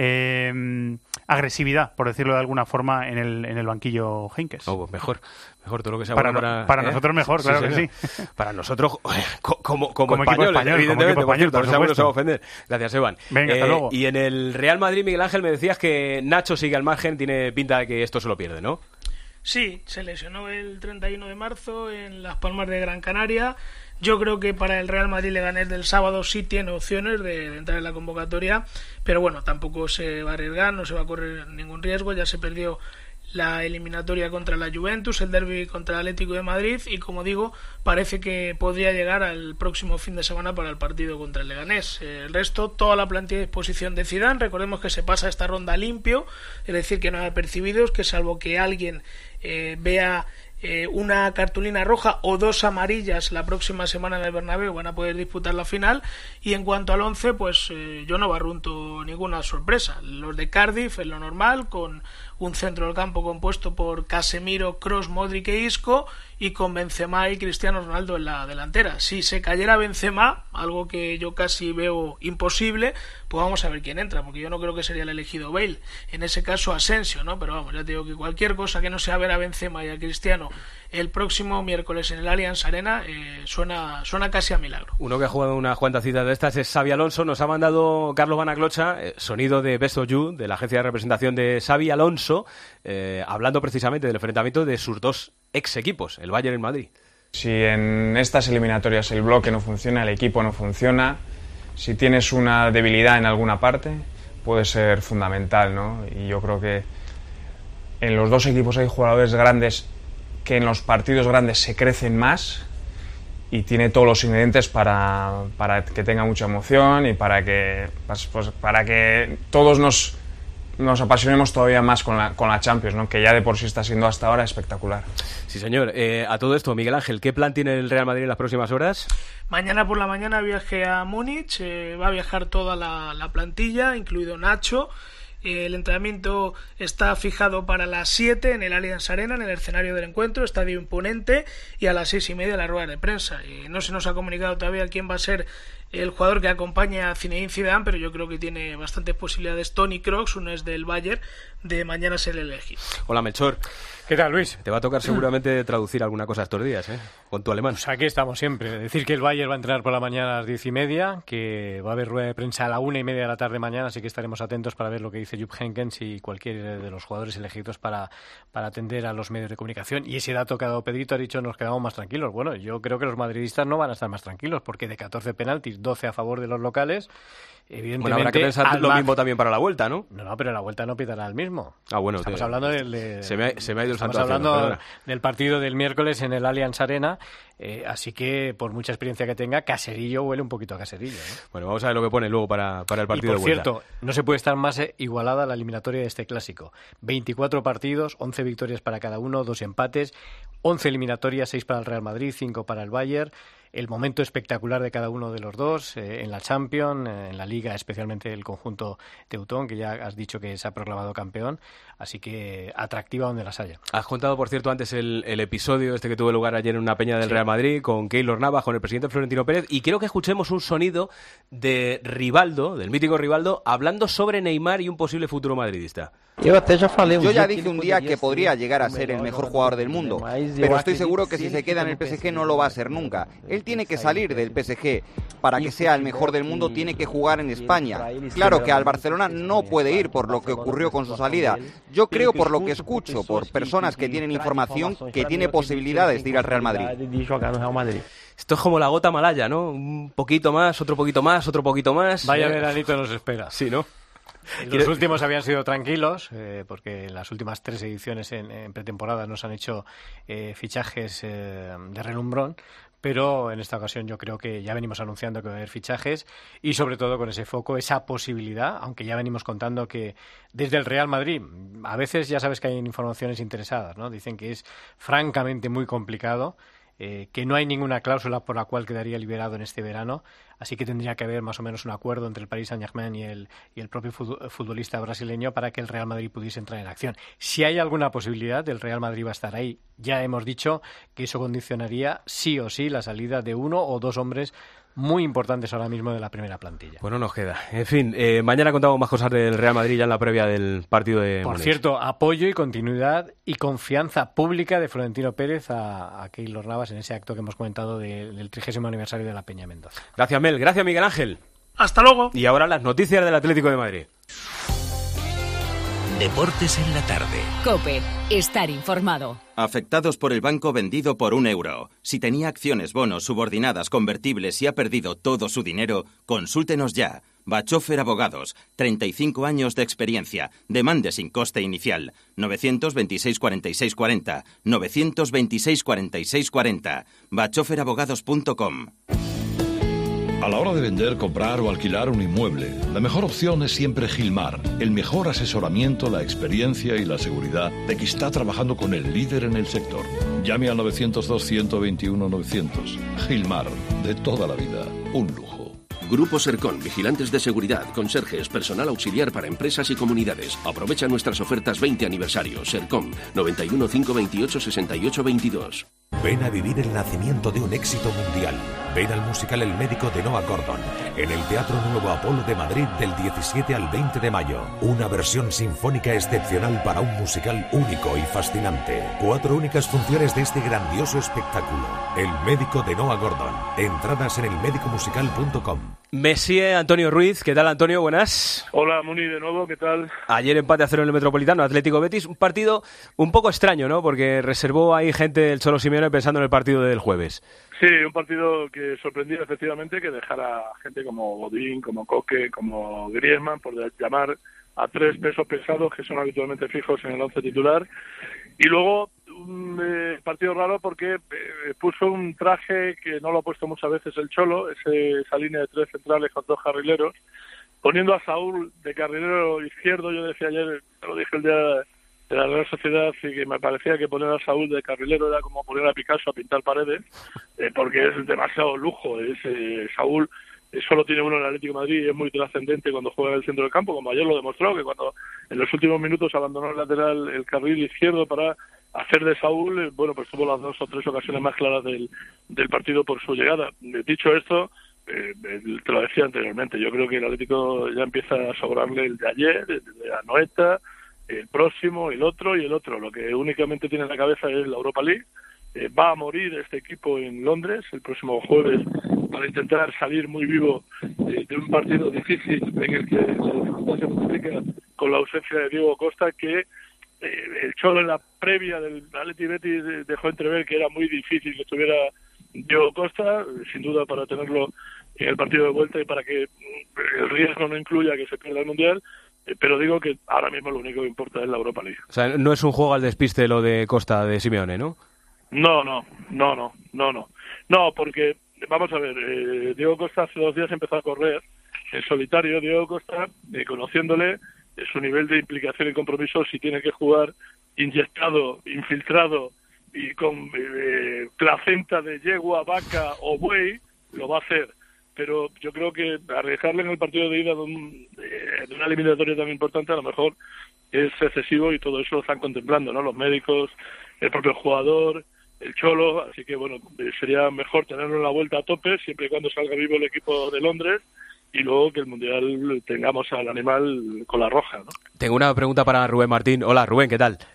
agresividad, por decirlo de alguna forma, en el banquillo Heynckes. Oh, pues mejor todo lo que sea para, bueno para nosotros mejor, claro que sí. Para nosotros como equipo español, evidentemente, por cierto, no se va a ofender. Gracias, Evan. Venga, hasta luego. Y en el Real Madrid, Miguel Ángel, me decías que Nacho sigue al margen, tiene pinta de que esto se lo pierde, ¿no? Sí, se lesionó el 31 de marzo en Las Palmas de Gran Canaria. Yo creo que para el Real Madrid Leganés del sábado sí tiene opciones de entrar en la convocatoria, pero bueno, tampoco se va a arriesgar, no se va a correr ningún riesgo. Ya se perdió la eliminatoria contra la Juventus, el derbi contra el Atlético de Madrid, y como digo, parece que podría llegar al próximo fin de semana para el partido contra el Leganés. El resto, toda la plantilla a disposición de Zidane. Recordemos que se pasa esta ronda limpio, es decir, que no hay apercibidos, que salvo que alguien vea una cartulina roja o dos amarillas la próxima semana en el Bernabéu, van a poder disputar la final. Y en cuanto al 11, pues yo no barrunto ninguna sorpresa. Los de Cardiff es lo normal, con un centro del campo compuesto por Casemiro, Kroos, Modric e Isco, y con Benzema y Cristiano Ronaldo en la delantera. Si se cayera Benzema, algo que yo casi veo imposible, pues vamos a ver quién entra, porque yo no creo que sería el elegido Bale, en ese caso Asensio, ¿no? Pero vamos, ya te digo que cualquier cosa que no sea ver a Benzema y a Cristiano el próximo miércoles en el Allianz Arena suena casi a milagro. Uno que ha jugado unas cuantas citas de estas es Xabi Alonso. Nos ha mandado Carlos Banaclocha sonido de Best of You, de la agencia de representación de Xabi Alonso, hablando precisamente del enfrentamiento de sus dos ex equipos, el Bayern y el Madrid. Si en estas eliminatorias el bloque no funciona, el equipo no funciona, si tienes una debilidad en alguna parte, puede ser fundamental, ¿no? Y yo creo que en los dos equipos hay jugadores grandes que en los partidos grandes se crecen más, y tiene todos los ingredientes para que tenga mucha emoción y para que todos nos apasionemos todavía más con la Champions, ¿no? Que ya de por sí está siendo hasta ahora espectacular. Sí, señor. A todo esto, Miguel Ángel, ¿qué plan tiene el Real Madrid en las próximas horas? Mañana por la mañana viaje a Múnich, va a viajar toda la plantilla, incluido Nacho. El entrenamiento está fijado para las 7 en el Allianz Arena, en el escenario del encuentro, estadio imponente, y a las 6:30 la rueda de prensa. No se nos ha comunicado todavía quién va a ser el jugador que acompaña a Zinedine Zidane, pero yo creo que tiene bastantes posibilidades. Toni Kroos, uno es del Bayern, de mañana ser elegido. Hola, Melchor. ¿Qué tal, Luis? Te va a tocar seguramente traducir alguna cosa estos días, con tu alemán. Pues aquí estamos siempre. Decir que el Bayern va a entrenar por la mañana a las 10:30, que va a haber rueda de prensa a la 1:30 de la tarde mañana, así que estaremos atentos para ver lo que dice Jupp Heynckes y cualquier de los jugadores elegidos para atender a los medios de comunicación. Y ese dato que ha dado Pedrito, ha dicho, nos quedamos más tranquilos. Bueno, yo creo que los madridistas no van a estar más tranquilos, porque de 14 penaltis, 12 a favor de los locales. Evidentemente, bueno, habrá que pensar lo mismo también para la vuelta, ¿no? No, pero la vuelta no pitará el mismo. Ah, bueno. Estamos hablando se me ha ido el santo. Estamos hablando del partido del miércoles en el Allianz Arena, así que por mucha experiencia que tenga, Caserillo huele un poquito a Caserillo, ¿no? Bueno, vamos a ver lo que pone luego para el partido de vuelta. Por cierto, no se puede estar más igualada la eliminatoria de este clásico. 24 partidos, 11 victorias para cada uno, 2 empates, 11 eliminatorias, 6 para el Real Madrid, 5 para el Bayern. El momento espectacular de cada uno de los dos, en la Champions, en la Liga, especialmente el conjunto teutón, que ya has dicho que se ha proclamado campeón, así que atractiva donde las haya. Has contado, por cierto, antes el episodio que tuvo lugar ayer en una peña del Real Madrid, con Keylor Navas, con el presidente Florentino Pérez, y quiero que escuchemos un sonido de Rivaldo, del mítico Rivaldo, hablando sobre Neymar y un posible futuro madridista. Yo ya dije un día que podría llegar a ser el mejor jugador del mundo, pero estoy seguro que si se queda en el PSG no lo va a ser nunca. Él tiene que salir del PSG. Para que sea el mejor del mundo tiene que jugar en España. Claro que al Barcelona no puede ir por lo que ocurrió con su salida. Yo creo, por lo que escucho, por personas que tienen información, que tiene posibilidades de ir al Real Madrid. Esto es como la gota malaya, ¿no? Un poquito más, otro poquito más, otro poquito más. Vaya veranito nos espera. Sí, ¿no? Los últimos habían sido tranquilos, porque en las últimas 3 ediciones en pretemporada nos han hecho fichajes de relumbrón, pero en esta ocasión yo creo que ya venimos anunciando que va a haber fichajes y sobre todo con ese foco, esa posibilidad, aunque ya venimos contando que desde el Real Madrid, a veces ya sabes que hay informaciones interesadas, ¿no? Dicen que es francamente muy complicado, que no hay ninguna cláusula por la cual quedaría liberado en este verano, así que tendría que haber más o menos un acuerdo entre el Paris Saint-Germain y el propio futbolista brasileño para que el Real Madrid pudiese entrar en acción. Si hay alguna posibilidad, el Real Madrid va a estar ahí. Ya hemos dicho que eso condicionaría sí o sí la salida de 1 o 2 hombres muy importantes ahora mismo de la primera plantilla. Pues no nos queda. En fin, mañana contamos más cosas del Real Madrid ya en la previa del partido de Por Múnich. cierto, apoyo y continuidad y confianza pública de Florentino Pérez a Keylor Navas en ese acto que hemos comentado del 30º aniversario de la Peña Mendoza. Gracias, Mel. Gracias, Miguel Ángel. Hasta luego. Y ahora las noticias del Atlético de Madrid. Deportes en la tarde. COPE. Estar informado. Afectados por el banco vendido por €1. Si tenía acciones, bonos, subordinadas, convertibles y ha perdido todo su dinero, consúltenos ya. Bachofer Abogados, 35 años de experiencia. Demande sin coste inicial. 926 46 40. 926 46 40. bachoferabogados.com. A la hora de vender, comprar o alquilar un inmueble, la mejor opción es siempre Gilmar. El mejor asesoramiento, la experiencia y la seguridad de que está trabajando con el líder en el sector. Llame al 902-121-900. Gilmar, de toda la vida, un lujo. Grupo Sercon, vigilantes de seguridad, conserjes, personal auxiliar para empresas y comunidades. Aprovecha nuestras ofertas 20 aniversario. Sercon, 91 528 68 22. Ven a vivir el nacimiento de un éxito mundial. Ven al musical El médico de Noah Gordon en el Teatro Nuevo Apolo de Madrid del 17 al 20 de mayo. Una versión sinfónica excepcional para un musical único y fascinante. 4 únicas funciones de este grandioso espectáculo. El médico de Noah Gordon. Entradas en elmedicomusical.com. Messier Antonio Ruiz. ¿Qué tal, Antonio? Buenas. Hola, Muni, de nuevo, ¿qué tal? Ayer empate a 0 en el Metropolitano, Atlético Betis. Un partido un poco extraño, ¿no? Porque reservó ahí gente del Cholo Simeone pensando en el partido del jueves. Sí, un partido que sorprendía efectivamente que dejara gente como Godín, como Coque, como Griezmann, por llamar a 3 pesos pesados que son habitualmente fijos en el 11 titular. Y luego un partido raro porque puso un traje que no lo ha puesto muchas veces el Cholo, esa línea de 3 centrales con 2 carrileros, poniendo a Saúl de carrilero izquierdo. Yo decía ayer, lo dije el día de la Real Sociedad, y que me parecía que poner a Saúl de carrilero era como poner a Picasso a pintar paredes, porque es demasiado lujo. Saúl solo tiene uno en el Atlético de Madrid y es muy trascendente cuando juega en el centro del campo, como ayer lo demostró, que cuando en los últimos minutos abandonó el lateral, el carril izquierdo para hacer de Saúl, bueno, pues tuvo las 2 o 3 ocasiones más claras del partido por su llegada. Dicho esto, te lo decía anteriormente, yo creo que el Atlético ya empieza a sobrarle el de ayer, el de Anoeta, el próximo, el otro y el otro. Lo que únicamente tiene en la cabeza es la Europa League. Va a morir este equipo en Londres el próximo jueves para intentar salir muy vivo de un partido difícil en el que la dificultad se multiplica con la ausencia de Diego Costa, que el Cholo en la previa del Atleti Betis dejó entrever que era muy difícil que estuviera Diego Costa, sin duda para tenerlo en el partido de vuelta y para que el riesgo no incluya que se pierda el Mundial. Pero digo que ahora mismo lo único que importa es la Europa League. O sea, no es un juego al despiste lo de Costa de Simeone, ¿no? No, porque vamos a ver, Diego Costa hace 2 días empezó a correr en solitario. Diego Costa, conociéndole, su nivel de implicación y compromiso, si tiene que jugar inyectado, infiltrado y con placenta de yegua, vaca o buey, lo va a hacer. Pero yo creo que arriesgarle en el partido de ida de una eliminatoria tan importante a lo mejor es excesivo, y todo eso lo están contemplando, ¿no? Los médicos, el propio jugador, el Cholo, así que bueno, sería mejor tenerlo en la vuelta a tope, siempre y cuando salga vivo el equipo de Londres, y luego que el Mundial tengamos al animal con la roja, ¿no? Tengo una pregunta para Rubén Martín. Hola, Rubén, ¿qué tal?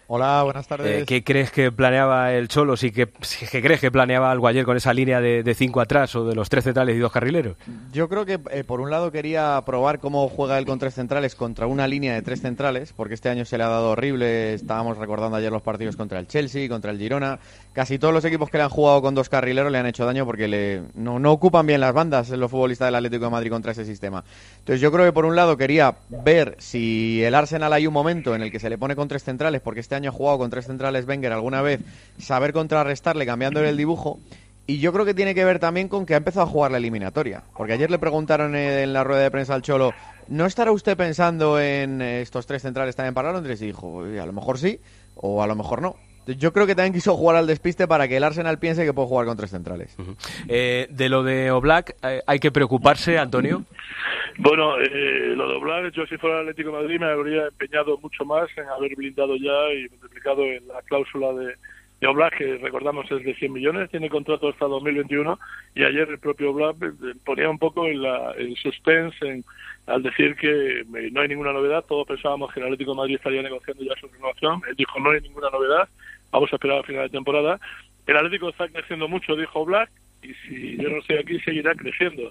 Hola, buenas tardes. ¿Qué crees que planeaba el Cholo? ¿Sí que crees que planeaba algo ayer con esa línea de 5 atrás o de los 3 centrales y 2 carrileros? Yo creo que por un lado quería probar cómo juega él con 3 centrales contra una línea de 3 centrales, porque este año se le ha dado horrible. Estábamos recordando ayer los partidos contra el Chelsea, contra el Girona. Casi todos los equipos que le han jugado con 2 carrileros le han hecho daño porque no ocupan bien las bandas los futbolistas del Atlético de Madrid contra ese sistema. Entonces yo creo que por un lado quería ver si el Arsenal hay un momento en el que se le pone con 3 centrales, porque este año ha jugado con 3 centrales Wenger alguna vez, saber contrarrestarle cambiándole el dibujo. Y yo creo que tiene que ver también con que ha empezado a jugar la eliminatoria, porque ayer le preguntaron en la rueda de prensa al Cholo, ¿no estará usted pensando en estos 3 centrales también para Londres? Y dijo, a lo mejor sí o a lo mejor no. Yo creo que también quiso jugar al despiste para que el Arsenal piense que puede jugar con 3 centrales. De lo de Oblak, ¿hay que preocuparse, Antonio? Bueno, lo de Oblak, yo si fuera el Atlético de Madrid me habría empeñado mucho más en haber blindado ya y multiplicado en la cláusula de Oblak, que recordamos es de 100 millones, tiene contrato hasta 2021, y ayer el propio Oblak ponía un poco el suspense al decir que no hay ninguna novedad. Todos pensábamos que el Atlético de Madrid estaría negociando ya su renovación. Él dijo, no hay ninguna novedad, vamos a esperar al final de temporada. El Atlético está creciendo mucho, dijo Oblak, y si yo no estoy aquí, seguirá creciendo.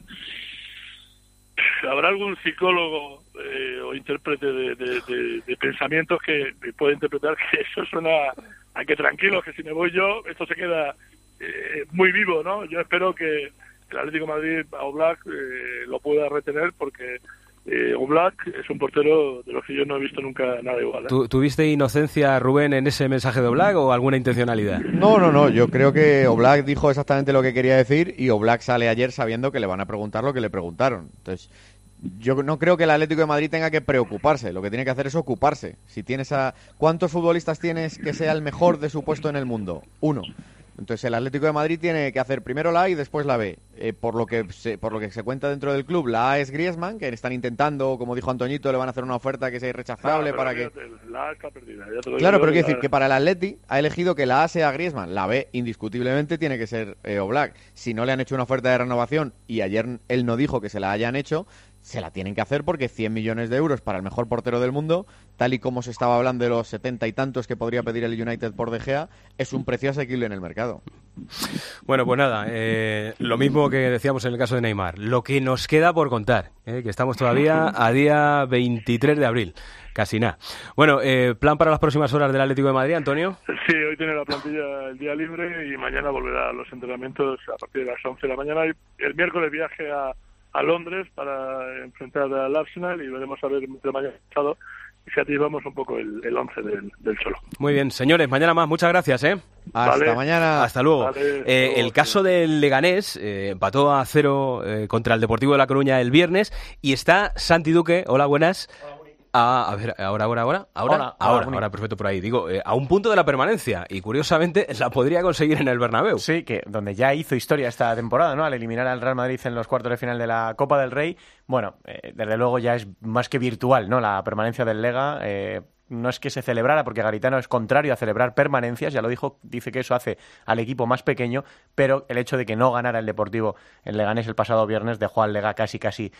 Habrá algún psicólogo o intérprete de pensamientos que puede interpretar que eso suena a que tranquilos, que si me voy yo, esto se queda muy vivo, ¿no? Yo espero que el Atlético de Madrid a Oblak lo pueda retener, porque Oblak es un portero de los que yo no he visto nunca nada igual. ¿Tuviste inocencia, Rubén, en ese mensaje de Oblak o alguna intencionalidad? No, yo creo que Oblak dijo exactamente lo que quería decir, y Oblak sale ayer sabiendo que le van a preguntar lo que le preguntaron. Entonces, yo no creo que el Atlético de Madrid tenga que preocuparse, lo que tiene que hacer es ocuparse. Si tienes ¿cuántos futbolistas tienes que sea el mejor de su puesto en el mundo? 1. Entonces el Atlético de Madrid tiene que hacer primero la A y después la B. Por lo que se cuenta dentro del club, la A es Griezmann, que están intentando, como dijo Antoñito, le van a hacer una oferta que sea irrechazable para que... La A está perdida. Claro, pero quiero decir que para el Atleti ha elegido que la A sea Griezmann, la B indiscutiblemente tiene que ser Oblak. Si no le han hecho una oferta de renovación, y ayer él no dijo que se la hayan hecho, se la tienen que hacer, porque 100 millones de euros para el mejor portero del mundo, tal y como se estaba hablando de los 70 y tantos que podría pedir el United por De Gea, es un precio asequible en el mercado. Bueno, pues nada, lo mismo que decíamos en el caso de Neymar, lo que nos queda por contar, que estamos todavía a día 23 de abril. Casi nada. Bueno, ¿plan para las próximas horas del Atlético de Madrid, Antonio? Sí, hoy tiene la plantilla el día libre y mañana volverá a los entrenamientos a partir de las 11 de la mañana. Y el miércoles viaje a Londres para enfrentar al Arsenal, y veremos a ver entre mañana y pasado si activamos un poco el 11 del Cholo. Muy bien, señores, mañana más. Muchas gracias, Hasta mañana. Hasta luego. Vale, el caso del Leganés empató a 0 contra el Deportivo de La Coruña el viernes, y está Santi Duque. Hola, buenas. A ver, ahora, perfecto, por ahí. Digo, a un punto de la permanencia, y curiosamente la podría conseguir en el Bernabéu. Sí, que donde ya hizo historia esta temporada, ¿no? Al eliminar al Real Madrid en los cuartos de final de la Copa del Rey. Bueno, desde luego ya es más que virtual, ¿no? La permanencia del Lega. No es que se celebrara, porque Garitano es contrario a celebrar permanencias, ya lo dijo, dice que eso hace al equipo más pequeño, pero el hecho de que no ganara el Deportivo en Leganés el pasado viernes dejó al Lega casi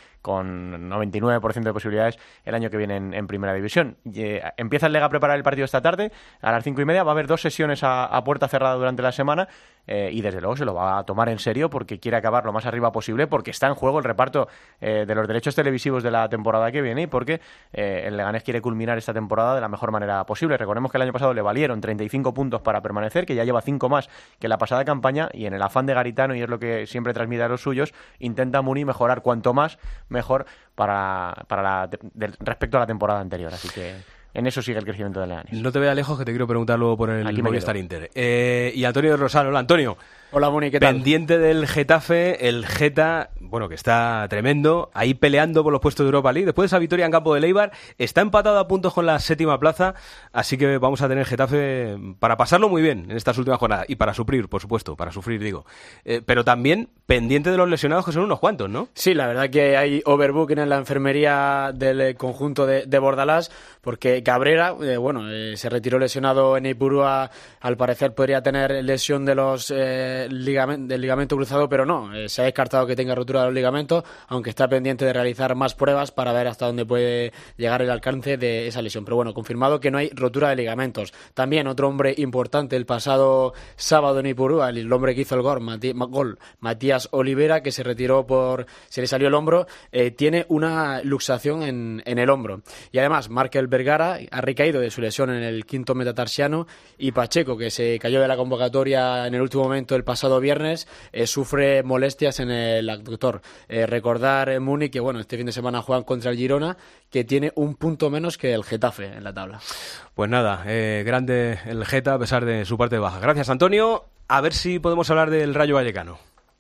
con 99% de posibilidades el año que viene en Primera División. Empieza el Lega a preparar el partido esta tarde, a las 5:30, va a haber 2 sesiones a puerta cerrada durante la semana, y desde luego se lo va a tomar en serio, porque quiere acabar lo más arriba posible, porque está en juego el reparto de los derechos televisivos de la temporada que viene, y porque el Leganés quiere culminar esta temporada de la mejor manera posible. Recordemos que el año pasado le valieron 35 puntos para permanecer, que ya lleva 5 más que la pasada campaña, y en el afán de Garitano, y es lo que siempre transmite a los suyos, intenta Muni mejorar cuanto más mejor respecto a la temporada anterior. Así que en eso sigue el crecimiento del Leganés. No te veas lejos, que te quiero preguntar luego por el Movistar Inter. Y Antonio de Rosal. Hola, Antonio. Hola, Muni, ¿qué tal? Pendiente del Getafe, el Geta, bueno, que está tremendo, ahí peleando por los puestos de Europa League. Después de esa victoria en campo de Eibar, está empatado a puntos con la 7ª plaza, así que vamos a tener Getafe para pasarlo muy bien en estas últimas jornadas, y para sufrir, por supuesto, digo. Pero también pendiente de los lesionados, que son unos cuantos, ¿no? Sí, la verdad que hay overbooking en la enfermería del conjunto de Bordalás, porque Cabrera, se retiró lesionado en Ipurúa, al parecer podría tener lesión de los del ligamento cruzado, pero no, se ha descartado que tenga rotura de los ligamentos, aunque está pendiente de realizar más pruebas para ver hasta dónde puede llegar el alcance de esa lesión. Pero bueno, confirmado que no hay rotura de ligamentos. También otro hombre importante el pasado sábado en Ipurúa, el hombre que hizo el gol, Matías Olivera, que se retiró se le salió el hombro, tiene una luxación en el hombro. Y además, Markel Vergara ha recaído de su lesión en el quinto metatarsiano, y Pacheco, que se cayó de la convocatoria en el último momento el pasado viernes, sufre molestias en el abductor. Recordar en Múnich que este fin de semana juegan contra el Girona, que tiene un punto menos que el Getafe en la tabla. Pues nada, grande el Geta a pesar de su parte baja. Gracias, Antonio. A ver si podemos hablar del Rayo Vallecano.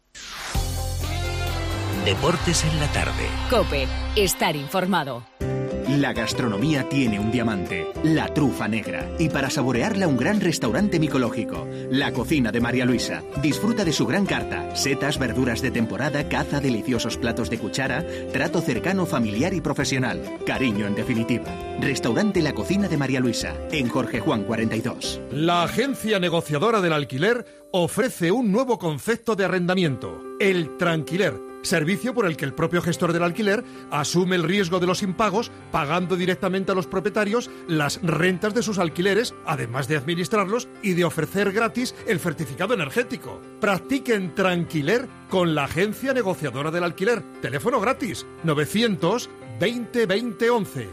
Deportes en la tarde. COPE. Estar informado. La gastronomía tiene un diamante, la trufa negra. Y para saborearla, un gran restaurante micológico. La Cocina de María Luisa. Disfruta de su gran carta. Setas, verduras de temporada, caza, deliciosos platos de cuchara, trato cercano, familiar y profesional. Cariño, en definitiva. Restaurante La Cocina de María Luisa, en Jorge Juan 42. La agencia negociadora del alquiler ofrece un nuevo concepto de arrendamiento, el tranquiler. Servicio por el que el propio gestor del alquiler asume el riesgo de los impagos, pagando directamente a los propietarios las rentas de sus alquileres, además de administrarlos y de ofrecer gratis el certificado energético. Practiquen tranquiler con la agencia negociadora del alquiler. Teléfono gratis 900 20 20 11.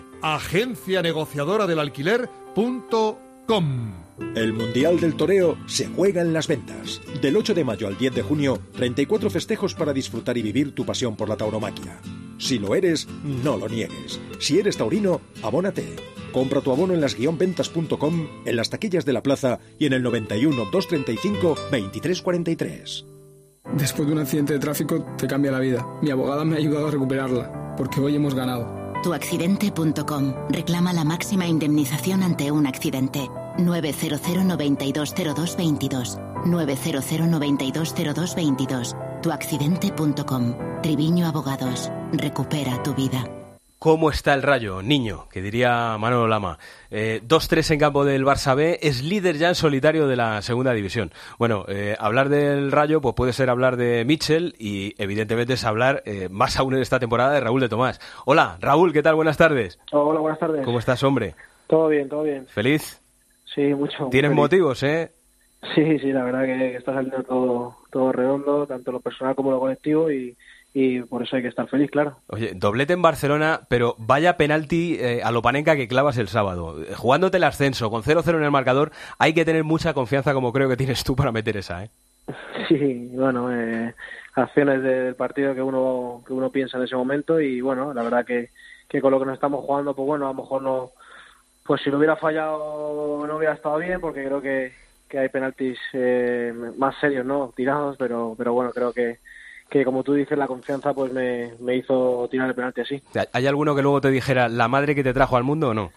agencianegociadoradelalquiler.com. El Mundial del Toreo se juega en Las Ventas. Del 8 de mayo al 10 de junio, 34 festejos para disfrutar y vivir tu pasión por la tauromaquia. Si lo eres, no lo niegues. Si eres taurino, abónate. Compra tu abono en las-ventas.com, en las taquillas de la plaza y en el 91 235 2343. Después de un accidente de tráfico te cambia la vida. Mi abogada me ha ayudado a recuperarla, porque hoy hemos ganado. Tuaccidente.com. Reclama la máxima indemnización ante un accidente. 900 9202 22. 900 9202 22. Tuaccidente.com. Triviño Abogados. Recupera tu vida. ¿Cómo está el Rayo, niño? Que diría Manolo Lama. 2-3 en campo del Barça B, es líder ya en solitario de la segunda división. Bueno, hablar del Rayo pues puede ser hablar de Mitchell y evidentemente es hablar más aún en esta temporada de Raúl de Tomás. Hola, Raúl, ¿qué tal? Buenas tardes. Hola, buenas tardes. ¿Cómo estás, hombre? Todo bien, todo bien. ¿Feliz? Sí, mucho. ¿Tienes feliz. motivos, Sí, la verdad que está saliendo todo redondo, tanto lo personal como lo colectivo, y por eso hay que estar feliz, claro. Oye, doblete en Barcelona, pero vaya penalti a lo Panenka que clavas el sábado. Jugándote el ascenso, con 0-0 en el marcador, hay que tener mucha confianza como creo que tienes tú para meter esa, Sí, bueno, acciones del partido que uno piensa en ese momento, y bueno, la verdad que con lo que nos estamos jugando, pues bueno, a lo mejor no, pues si lo hubiera fallado no hubiera estado bien, porque creo que hay penaltis más serios, ¿no? Tirados, pero bueno, creo que como tú dices, la confianza pues me hizo tirar el penalti así. ¿Hay alguno que luego te dijera la madre que te trajo al mundo o no?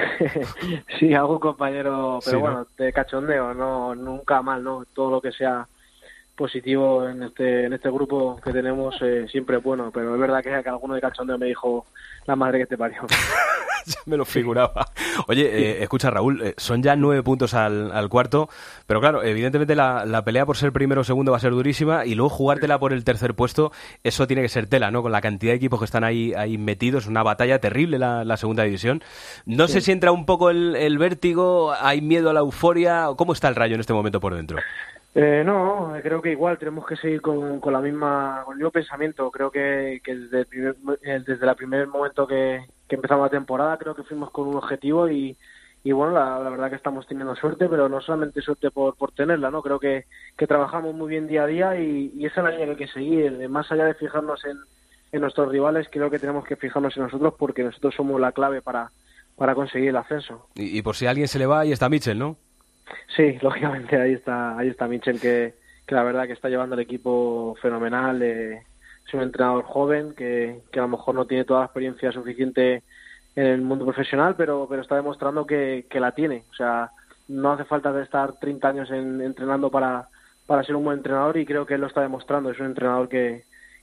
Sí, algún compañero, pero sí, bueno, ¿no? De cachondeo, no, nunca mal, ¿no? Todo lo que sea positivo en este grupo que tenemos siempre es bueno, pero es verdad que alguno de cachondeo me dijo la madre que te parió. Ya me lo figuraba. Oye, escucha, Raúl, son ya 9 puntos al cuarto, pero claro, evidentemente la pelea por ser primero o segundo va a ser durísima, y luego jugártela por el tercer puesto, eso tiene que ser tela, ¿no? Con la cantidad de equipos que están ahí metidos, una batalla terrible la segunda división. No sé si entra un poco el vértigo, hay miedo a la euforia. ¿Cómo está el Rayo en este momento por dentro? No, creo que igual tenemos que seguir con el mismo pensamiento. Creo que desde el primer momento que empezamos la temporada, creo que fuimos con un objetivo, y bueno, la verdad que estamos teniendo suerte, pero no solamente suerte por tenerla, ¿no? Creo que trabajamos muy bien día a día, y esa es la línea que hay que seguir. Más allá de fijarnos en nuestros rivales, creo que tenemos que fijarnos en nosotros, porque nosotros somos la clave para conseguir el ascenso. Y por si alguien se le va, ahí está Mitchell, ¿no? Sí, lógicamente ahí está Mitchell, que la verdad que está llevando el equipo fenomenal. Es un entrenador joven que a lo mejor no tiene toda la experiencia suficiente en el mundo profesional, pero está demostrando que la tiene. O sea, no hace falta de estar 30 años entrenando para ser un buen entrenador, y creo que él lo está demostrando. Es un entrenador que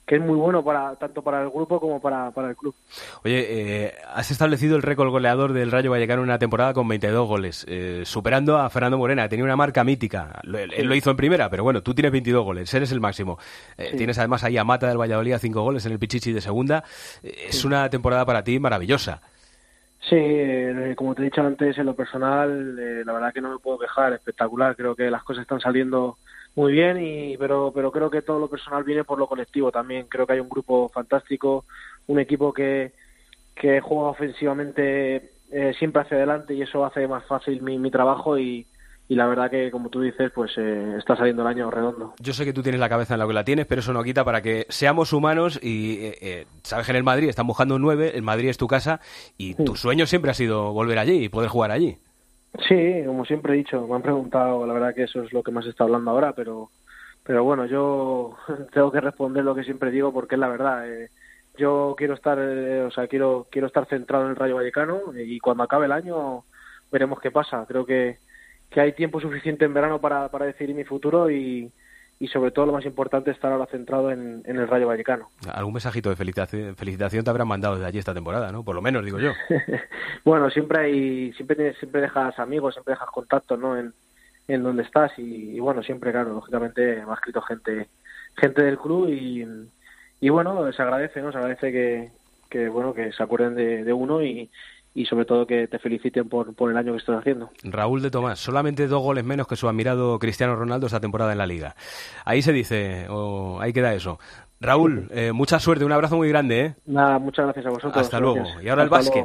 es muy bueno tanto para el grupo como para el club. Oye, has establecido el récord goleador del Rayo Vallecano en una temporada con 22 goles, superando a Fernando Morena. Tenía una marca mítica, él lo hizo en primera, pero bueno, tú tienes 22 goles, eres el máximo. Tienes además ahí a Mata del Valladolid a 5 goles en el Pichichi de segunda. Es una temporada para ti maravillosa. Sí, como te he dicho antes, en lo personal, la verdad que no me puedo quejar, espectacular. Creo que las cosas están saliendo muy bien, pero creo que todo lo personal viene por lo colectivo también. Creo que hay un grupo fantástico, un equipo que juega ofensivamente siempre hacia adelante, y eso hace más fácil mi trabajo, y la verdad que, como tú dices, pues está saliendo el año redondo. Yo sé que tú tienes la cabeza en lo que la tienes, pero eso no quita para que seamos humanos y sabes que en el Madrid están buscando un 9, el Madrid es tu casa y tu sueño siempre ha sido volver allí y poder jugar allí. Sí, como siempre he dicho, me han preguntado, la verdad que eso es lo que más se está hablando ahora, pero bueno, yo tengo que responder lo que siempre digo, porque es la verdad. Yo quiero estar, quiero estar centrado en el Rayo Vallecano, y cuando acabe el año veremos qué pasa. Creo que hay tiempo suficiente en verano para decidir mi futuro, y sobre todo lo más importante, estar ahora centrado en el Rayo Vallecano. Algún mensajito de felicitación te habrán mandado desde allí esta temporada, ¿no? Por lo menos, digo yo. Bueno, siempre dejas amigos, siempre dejas contactos, ¿no? En donde estás, y bueno, siempre, claro, lógicamente me ha escrito gente del club, y bueno, se agradece, ¿no? Se agradece que se acuerden de uno, y sobre todo que te feliciten por el año que estás haciendo. Raúl de Tomás, solamente 2 goles menos que su admirado Cristiano Ronaldo esta temporada en la Liga. Ahí se dice, o ahí queda eso. Raúl, mucha suerte, un abrazo muy grande, ¿eh? Nada, muchas gracias a vosotros. Hasta luego. Y ahora el básquet.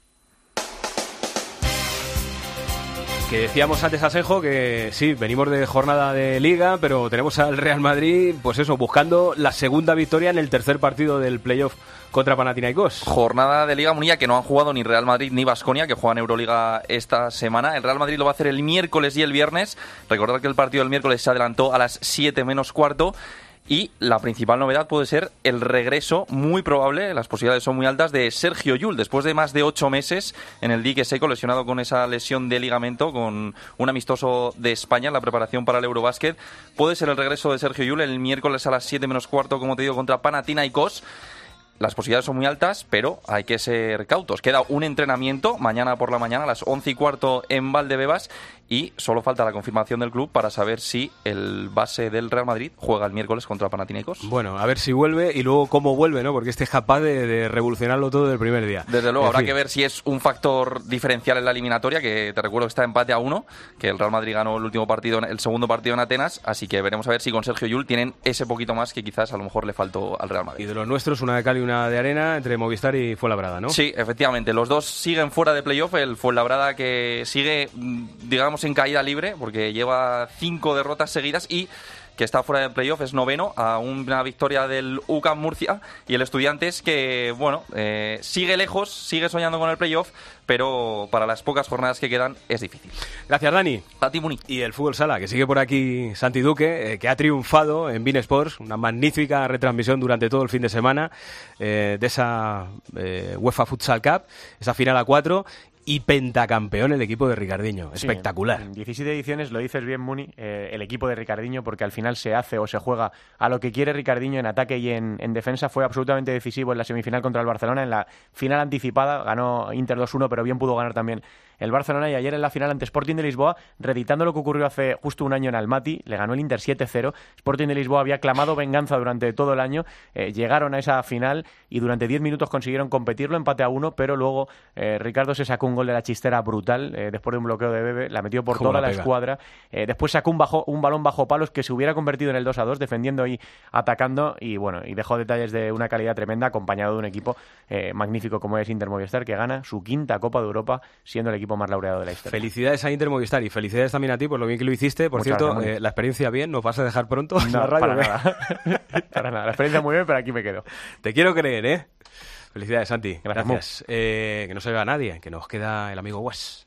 Que decíamos antes, Asenjo, que sí, venimos de jornada de Liga, pero tenemos al Real Madrid, pues eso, buscando la segunda victoria en el tercer partido del playoff contra Panathinaikos. Jornada de Liga Munilla que no han jugado ni Real Madrid ni Baskonia, que juegan Euroliga esta semana. El Real Madrid lo va a hacer el miércoles y el viernes. Recordad que el partido del miércoles se adelantó a las 7 menos cuarto. Y la principal novedad puede ser el regreso, muy probable, las posibilidades son muy altas, de Sergio Llull, después de más de 8 meses en el dique seco, lesionado con esa lesión de ligamento, con un amistoso de España en la preparación para el Eurobásquet. Puede ser el regreso de Sergio Llull el miércoles a las 7 menos cuarto, como te digo, contra Panathinaikos. Las posibilidades son muy altas, pero hay que ser cautos. Queda un entrenamiento mañana por la mañana a las 11:15 en Valdebebas, y solo falta la confirmación del club para saber si el base del Real Madrid juega el miércoles contra Panathinaikos. Bueno, a ver si vuelve y luego cómo vuelve, ¿no? Porque este es capaz de revolucionarlo todo del primer día. Desde luego, habrá que ver si es un factor diferencial en la eliminatoria, que te recuerdo que está empate a 1, que el Real Madrid ganó el segundo partido en Atenas, así que veremos a ver si con Sergio Llull tienen ese poquito más que quizás a lo mejor le faltó al Real Madrid. Y de los nuestros, una de cal y una de arena entre Movistar y Fuenlabrada, ¿no? Sí, efectivamente, los dos siguen fuera de playoff, el Fuenlabrada que sigue, digamos, en caída libre, porque lleva 5 derrotas seguidas, y que está fuera de playoff, es noveno, a una victoria del UCAM Murcia, y el Estudiantes que, bueno, sigue lejos, sigue soñando con el playoff, pero para las pocas jornadas que quedan es difícil. Gracias, Dani. A ti, Muni. Y el fútbol sala, que sigue por aquí Santi Duque, que ha triunfado en beIN Sports, una magnífica retransmisión durante todo el fin de semana de esa UEFA Futsal Cup, esa final a 4, y pentacampeón el equipo de Ricardinho. Espectacular. Sí, en 17 ediciones, lo dices bien, Muni, el equipo de Ricardinho, porque al final se hace o se juega a lo que quiere Ricardinho en ataque y en defensa. Fue absolutamente decisivo en la semifinal contra el Barcelona, en la final anticipada ganó Inter 2-1, pero bien pudo ganar también el Barcelona, y ayer en la final ante Sporting de Lisboa, reeditando lo que ocurrió hace justo un año en Almaty, le ganó el Inter 7-0. Sporting de Lisboa había clamado venganza durante todo el año, llegaron a esa final y durante 10 minutos consiguieron competirlo, empate a 1, pero luego Ricardo se sacó un gol de la chistera brutal, después de un bloqueo de Bebe, la metió por toda la escuadra, después sacó un balón bajo palos que se hubiera convertido en el 2-2, defendiendo y atacando, y bueno, y dejó detalles de una calidad tremenda, acompañado de un equipo magnífico como es Inter Movistar, que gana su 5ª Copa de Europa, siendo el equipo más laureado de la historia. Felicidades a Inter Movistar, y felicidades también a ti por lo bien que lo hiciste. Por Muchas cierto, gracias, la experiencia bien, ¿nos vas a dejar pronto en la radio? Para nada. Para nada, la experiencia muy bien, pero aquí me quedo. Te quiero creer, ¿eh? Felicidades, Santi. Gracias. Que no se vea nadie, que nos queda el amigo Wes.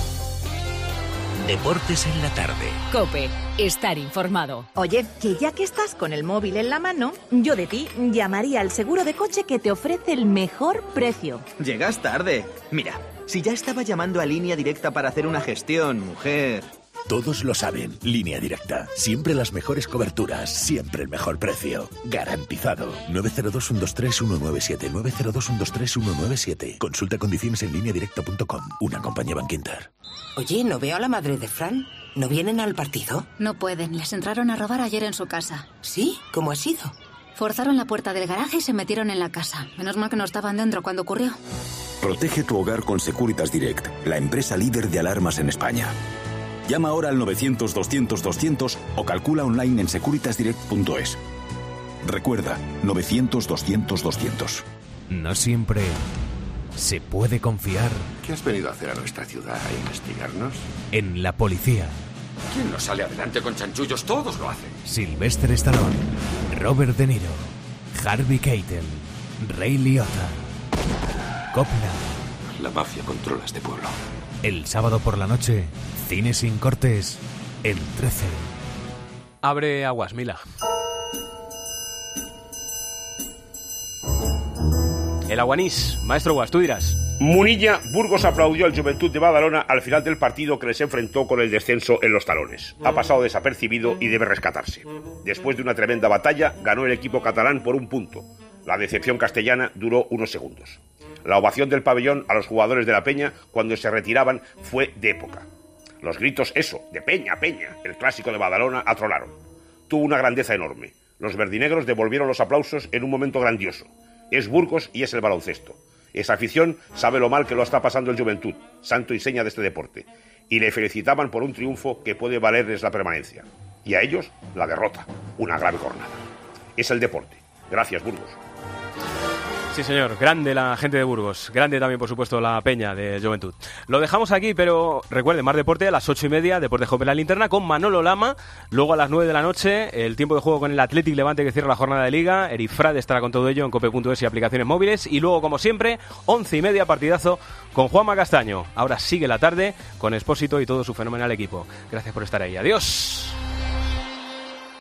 Deportes en la tarde. COPE. Estar informado. Oye, que ya que estás con el móvil en la mano, yo de ti llamaría al seguro de coche que te ofrece el mejor precio. Llegas tarde. Mira, si ya estaba llamando a Línea Directa para hacer una gestión, mujer. Todos lo saben. Línea Directa. Siempre las mejores coberturas. Siempre el mejor precio. Garantizado. 902-123-197. 902-123-197. Consulta condiciones en lineadirecta.com. Una compañía Bankinter. Oye, ¿no veo a la madre de Fran? ¿No vienen al partido? No pueden. Les entraron a robar ayer en su casa. ¿Sí? ¿Cómo ha sido? Forzaron la puerta del garaje y se metieron en la casa. Menos mal que no estaban dentro cuando ocurrió. Protege tu hogar con Securitas Direct, la empresa líder de alarmas en España. Llama ahora al 900-200-200 o calcula online en securitasdirect.es. Recuerda, 900-200-200. No siempre se puede confiar. ¿Qué has venido a hacer a nuestra ciudad? ¿A investigarnos? En la policía. ¿Quién no sale adelante con chanchullos? Todos lo hacen. Sylvester Stallone, Robert De Niro, Harvey Keitel, Ray Liotta, Coppola. La mafia controla este pueblo. El sábado por la noche, cine sin cortes, en 13. Abre aguas, Mila. El aguanís. Maestro Guas, tú dirás. Munilla, Burgos aplaudió al Juventud de Badalona al final del partido que les enfrentó con el descenso en los talones. Ha pasado desapercibido y debe rescatarse. Después de una tremenda batalla, ganó el equipo catalán por 1 punto. La decepción castellana duró unos segundos. La ovación del pabellón a los jugadores de la Peña cuando se retiraban fue de época. Los gritos, eso, de Peña, Peña, el clásico de Badalona, atrolaron. Tuvo una grandeza enorme. Los verdinegros devolvieron los aplausos en un momento grandioso. Es Burgos y es el baloncesto. Esa afición sabe lo mal que lo está pasando el Juventud, santo y seña de este deporte, y le felicitaban por un triunfo que puede valerles la permanencia. Y a ellos, la derrota, una grave jornada. Es el deporte. Gracias, Burgos. Sí, señor. Grande la gente de Burgos. Grande también, por supuesto, la peña de Juventud. Lo dejamos aquí, pero recuerden, más deporte a las 8:30, Deporte Joven La Linterna con Manolo Lama. Luego a las 9 de la noche, el tiempo de juego con el Athletic Levante que cierra la jornada de Liga. Eric Frade estará con todo ello en cope.es y aplicaciones móviles. Y luego, como siempre, 11:30, partidazo con Juanma Castaño. Ahora sigue la tarde con Expósito y todo su fenomenal equipo. Gracias por estar ahí. Adiós.